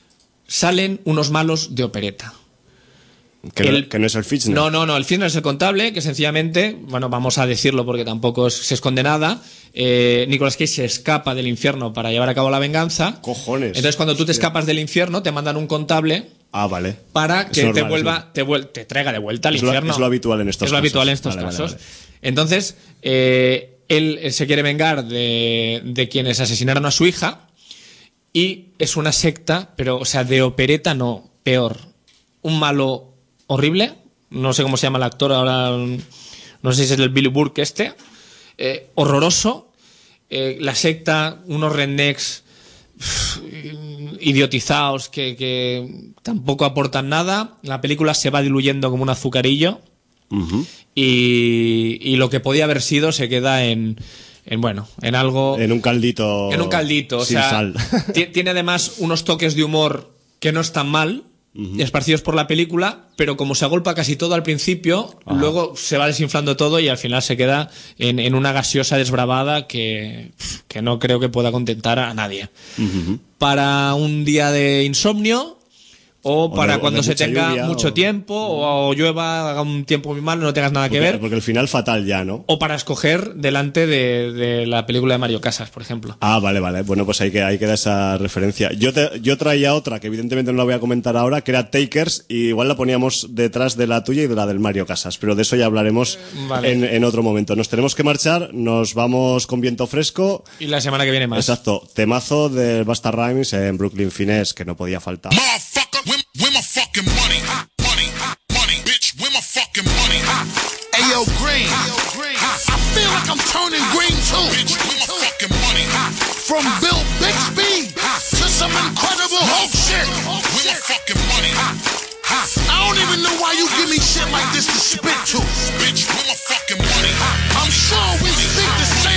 [SPEAKER 2] salen unos malos de opereta.
[SPEAKER 1] Que,
[SPEAKER 2] el-
[SPEAKER 1] no, que no es el Fichtner.
[SPEAKER 2] No, no, no. El Fichtner es el contable, que sencillamente, bueno, vamos a decirlo porque tampoco es- se esconde nada. Eh, Nicolas Cage se escapa del infierno para llevar a cabo la venganza.
[SPEAKER 1] Cojones.
[SPEAKER 2] Entonces, cuando tú te
[SPEAKER 1] Hostia.
[SPEAKER 2] escapas del infierno, te mandan un contable
[SPEAKER 1] Ah, vale.
[SPEAKER 2] para
[SPEAKER 1] Es
[SPEAKER 2] que te
[SPEAKER 1] normal,
[SPEAKER 2] vuelva,
[SPEAKER 1] es
[SPEAKER 2] te, vuel- te traiga de vuelta al
[SPEAKER 1] Es lo-
[SPEAKER 2] infierno.
[SPEAKER 1] es lo habitual en estos
[SPEAKER 2] Es lo
[SPEAKER 1] casos.
[SPEAKER 2] habitual en estos
[SPEAKER 1] Vale, vale,
[SPEAKER 2] casos.
[SPEAKER 1] vale.
[SPEAKER 2] Entonces, eh, él eh, se quiere vengar de, de quienes asesinaron a su hija y es una secta, pero, o sea, de opereta no, peor. Un malo horrible, no sé cómo se llama el actor ahora, no sé si es el Billy Burke este, eh, horroroso. Eh, la secta, unos rednecks pff, idiotizados que, que tampoco aportan nada. La película se va diluyendo como un azucarillo
[SPEAKER 1] Ujú.
[SPEAKER 2] y, y lo que podía haber sido se queda en, en bueno, en algo...
[SPEAKER 1] En un caldito.
[SPEAKER 2] En un caldito, o
[SPEAKER 1] sin
[SPEAKER 2] sea,
[SPEAKER 1] sal.
[SPEAKER 2] ti- tiene además unos toques de humor que no están mal, esparcidos por la película, pero como se agolpa casi todo al principio, luego se va desinflando todo y al final se queda en, en una gaseosa desbravada que, que no creo que pueda contentar a nadie.
[SPEAKER 1] Ujú.
[SPEAKER 2] Para un día de insomnio o,
[SPEAKER 1] O
[SPEAKER 2] para
[SPEAKER 1] de- o
[SPEAKER 2] cuando
[SPEAKER 1] de
[SPEAKER 2] se
[SPEAKER 1] mucha
[SPEAKER 2] tenga
[SPEAKER 1] lluvia,
[SPEAKER 2] mucho
[SPEAKER 1] o-
[SPEAKER 2] tiempo o, o llueva, haga un tiempo muy malo, no tengas nada que
[SPEAKER 1] Porque,
[SPEAKER 2] ver.
[SPEAKER 1] porque el final fatal ya, ¿no?
[SPEAKER 2] O para escoger delante de, de la película de Mario Casas, por ejemplo.
[SPEAKER 1] Ah, vale, vale. Bueno, pues ahí queda, ahí queda esa referencia. Yo, te- yo traía otra que evidentemente no la voy a comentar ahora, que era Takers, y igual la poníamos detrás de la tuya y de la del Mario Casas, pero de eso ya hablaremos
[SPEAKER 2] Vale.
[SPEAKER 1] en, en otro momento. Nos tenemos que marchar, nos vamos con viento fresco.
[SPEAKER 2] Y la semana que viene más.
[SPEAKER 1] Exacto, temazo de Busta Rhymes en Brooklyn Finesse, que no podía faltar.
[SPEAKER 4] Motherfucker, where, where my fucking money? Money, money, bitch, where my fucking money? Ayo, green. I feel like I'm turning green too. Bitch, where my fucking money? From Bill Bixby to some incredible Hulk shit. Where my fucking money? I don't even know why you give me shit like this to spit to. Bitch, where my fucking